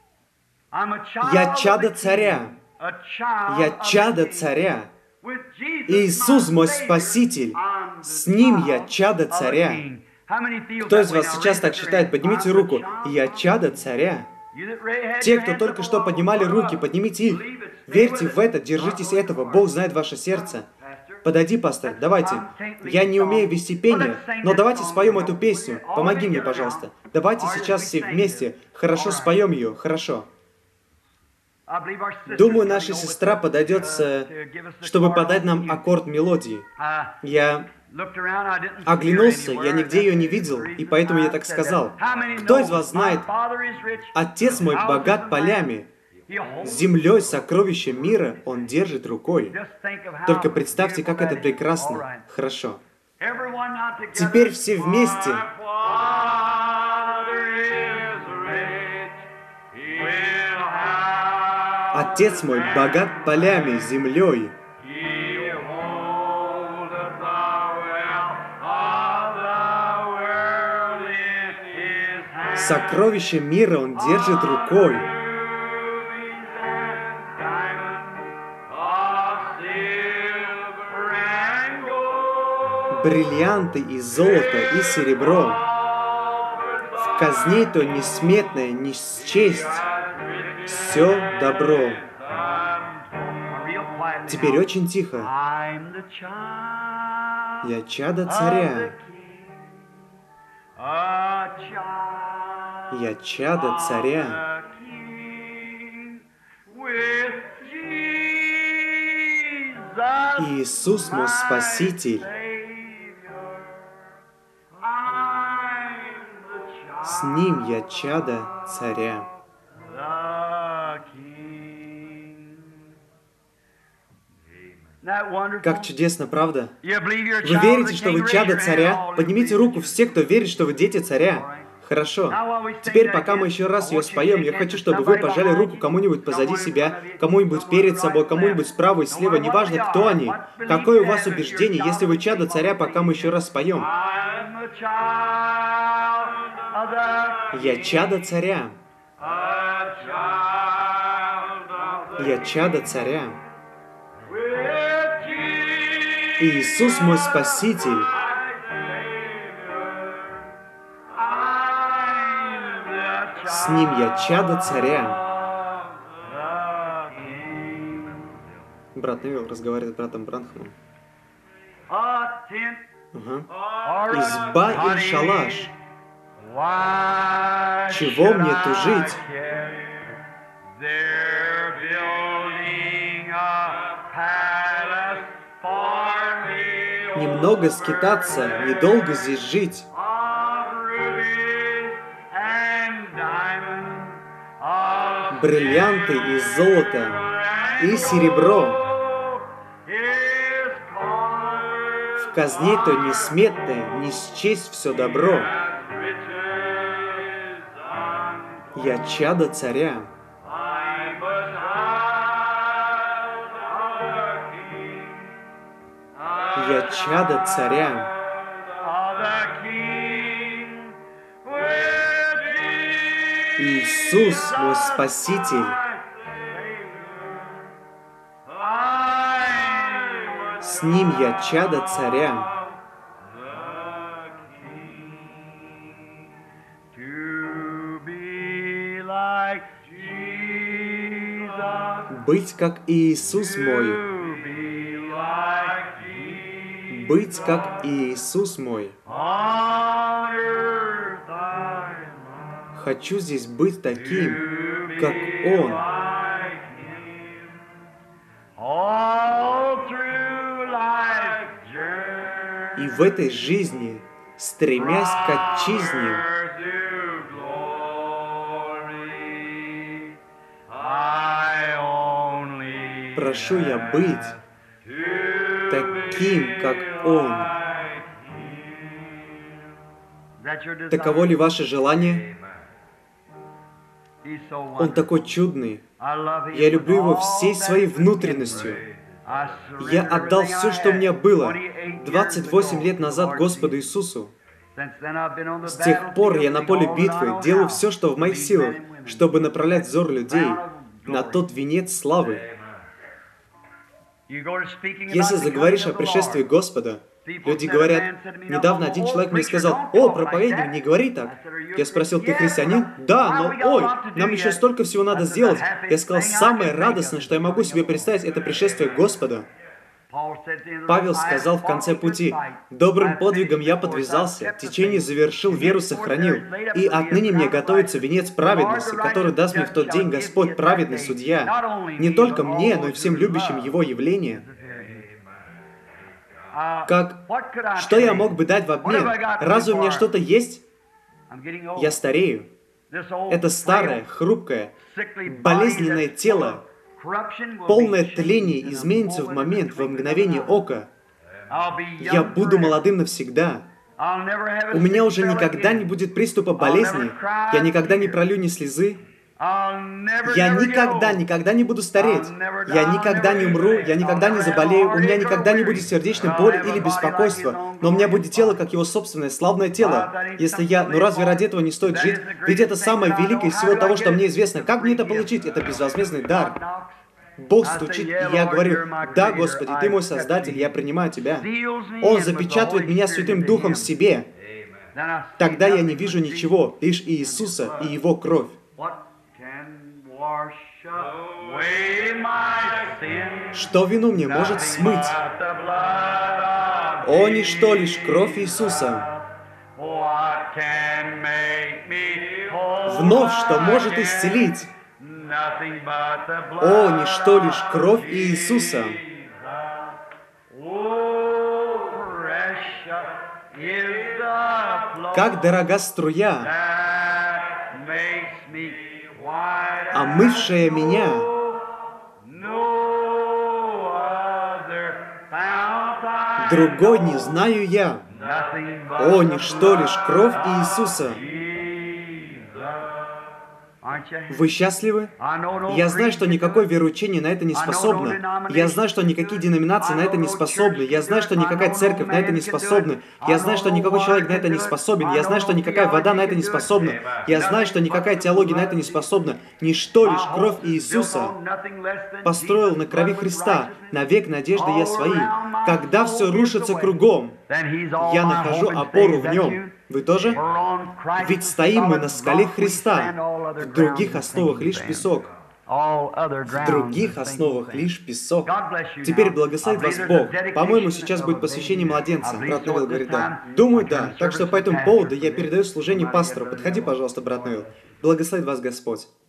«Я чадо царя». Я чадо царя. Иисус мой Спаситель. С Ним я чадо царя. Кто из вас сейчас так считает? Поднимите руку. Я чадо царя. Те, кто только что поднимали руки, поднимите их. Верьте в это, держитесь этого. Бог знает ваше сердце. Подойди, пастор, давайте. Я не умею вести пение, но давайте споем эту песню. Помоги мне, пожалуйста. Давайте сейчас все вместе хорошо споем ее, хорошо. Думаю, наша сестра подойдет, чтобы подать нам аккорд мелодии. Я оглянулся, я нигде ее не видел, и поэтому я так сказал. Кто из вас знает, отец мой богат полями, землей, сокровищем мира он держит рукой. Только представьте, как это прекрасно. Хорошо. Теперь все вместе. Отец мой богат полями, землей. Сокровище мира он держит рукой. Бриллианты и золото, и серебро. В казне то несметное, не счесть. Все добро. Теперь очень тихо. Я чадо царя. Я чадо царя. Иисус мой Спаситель. С Ним я чадо царя. Как чудесно, правда? Вы верите, что вы чадо царя? Поднимите руку все, кто верит, что вы дети царя. Хорошо. Теперь, пока мы еще раз ее споем, я хочу, чтобы вы пожали руку кому-нибудь позади себя, кому-нибудь перед собой, кому-нибудь справа и слева, неважно, кто они. Какое у вас убеждение, если вы чадо царя, пока мы еще раз споем? Я чадо царя. Я чадо царя. Иисус мой Спаситель. С Ним я чадо царя. Брат Невилл разговаривает с братом Бранхамом. Ага. Изба или шалаш? Чего мне тужить? Немного скитаться, недолго здесь жить. Бриллианты и золото, и серебро. В казне то несметное, не счесть все добро. Я чадо царя. Я чадо царя. Иисус мой Спаситель. С Ним я чадо царя. Быть как Иисус мой. Быть как Иисус мой. Хочу здесь быть таким, как Он. И в этой жизни, стремясь к отчизне, прошу я быть таким, как Он. Таково ли ваше желание? Он такой чудный. Я люблю Его всей своей внутренностью. Я отдал все, что у меня было, двадцать восемь лет назад Господу Иисусу. С тех пор я на поле битвы делаю все, что в моих силах, чтобы направлять взор людей на тот венец славы. Если заговоришь о пришествии Господа, люди говорят, недавно один человек мне сказал: «О, проповедник, не говори так». Я спросил: «Ты христианин?» «Да, но ой, нам еще столько всего надо сделать». Я сказал: «Самое радостное, что я могу себе представить, это пришествие Господа». Павел сказал в конце пути: «Добрым подвигом я подвязался, течение завершил, веру сохранил, и отныне мне готовится венец праведности, который даст мне в тот день Господь праведный судья, не только мне, но и всем любящим Его явление». Как? Что я мог бы дать в обмен? Разве у меня что-то есть? Я старею. Это старое, хрупкое, болезненное тело, полное тление изменится в момент, во мгновение ока. Я буду молодым навсегда. У меня уже никогда не будет приступа болезни. Я никогда не пролью ни слезы. Я никогда, никогда не буду стареть. Я никогда не умру, я никогда не заболею, у меня никогда не будет сердечной боли или беспокойства, но у меня будет тело, как Его собственное, славное тело. Если я... Ну разве ради этого не стоит жить? Ведь это самое великое из всего того, что мне известно. Как мне это получить? Это безвозмездный дар. Бог стучит, и я говорю: «Да, Господи, Ты мой Создатель, я принимаю Тебя». Он запечатывает меня Святым Духом в себе. Тогда я не вижу ничего, лишь Иисуса и Его кровь. Что вину мне может смыть? О, ничто, лишь кровь Иисуса. Вновь, что может исцелить? О, ничто, лишь кровь Иисуса. Как дорога струя, омывшая меня. Другой не знаю я. О, ничто, лишь кровь Иисуса. Вы счастливы? Я знаю, что никакое вероучение на это не способно. Я знаю, что никакие деноминации на это не способны. Я знаю, что никакая церковь на это не способна. Я знаю, что никакой человек на это не способен. Я знаю, что никакая вода на это не способна. Я знаю, что никакая теология на это не способна. Ничто, лишь кровь Иисуса. Построил на крови Христа. Навек надежды я свои. Когда все рушится кругом, я нахожу опору в Нем. Вы тоже? Ведь стоим мы на скале Христа. В других основах лишь песок. В других основах лишь песок. Теперь благословит вас Бог. По-моему, сейчас будет посвящение младенца. Брат Невилл говорит «да». Думаю, да. Так что по этому поводу я передаю служение пастору. Подходи, пожалуйста, брат Невилл. Благословит вас Господь.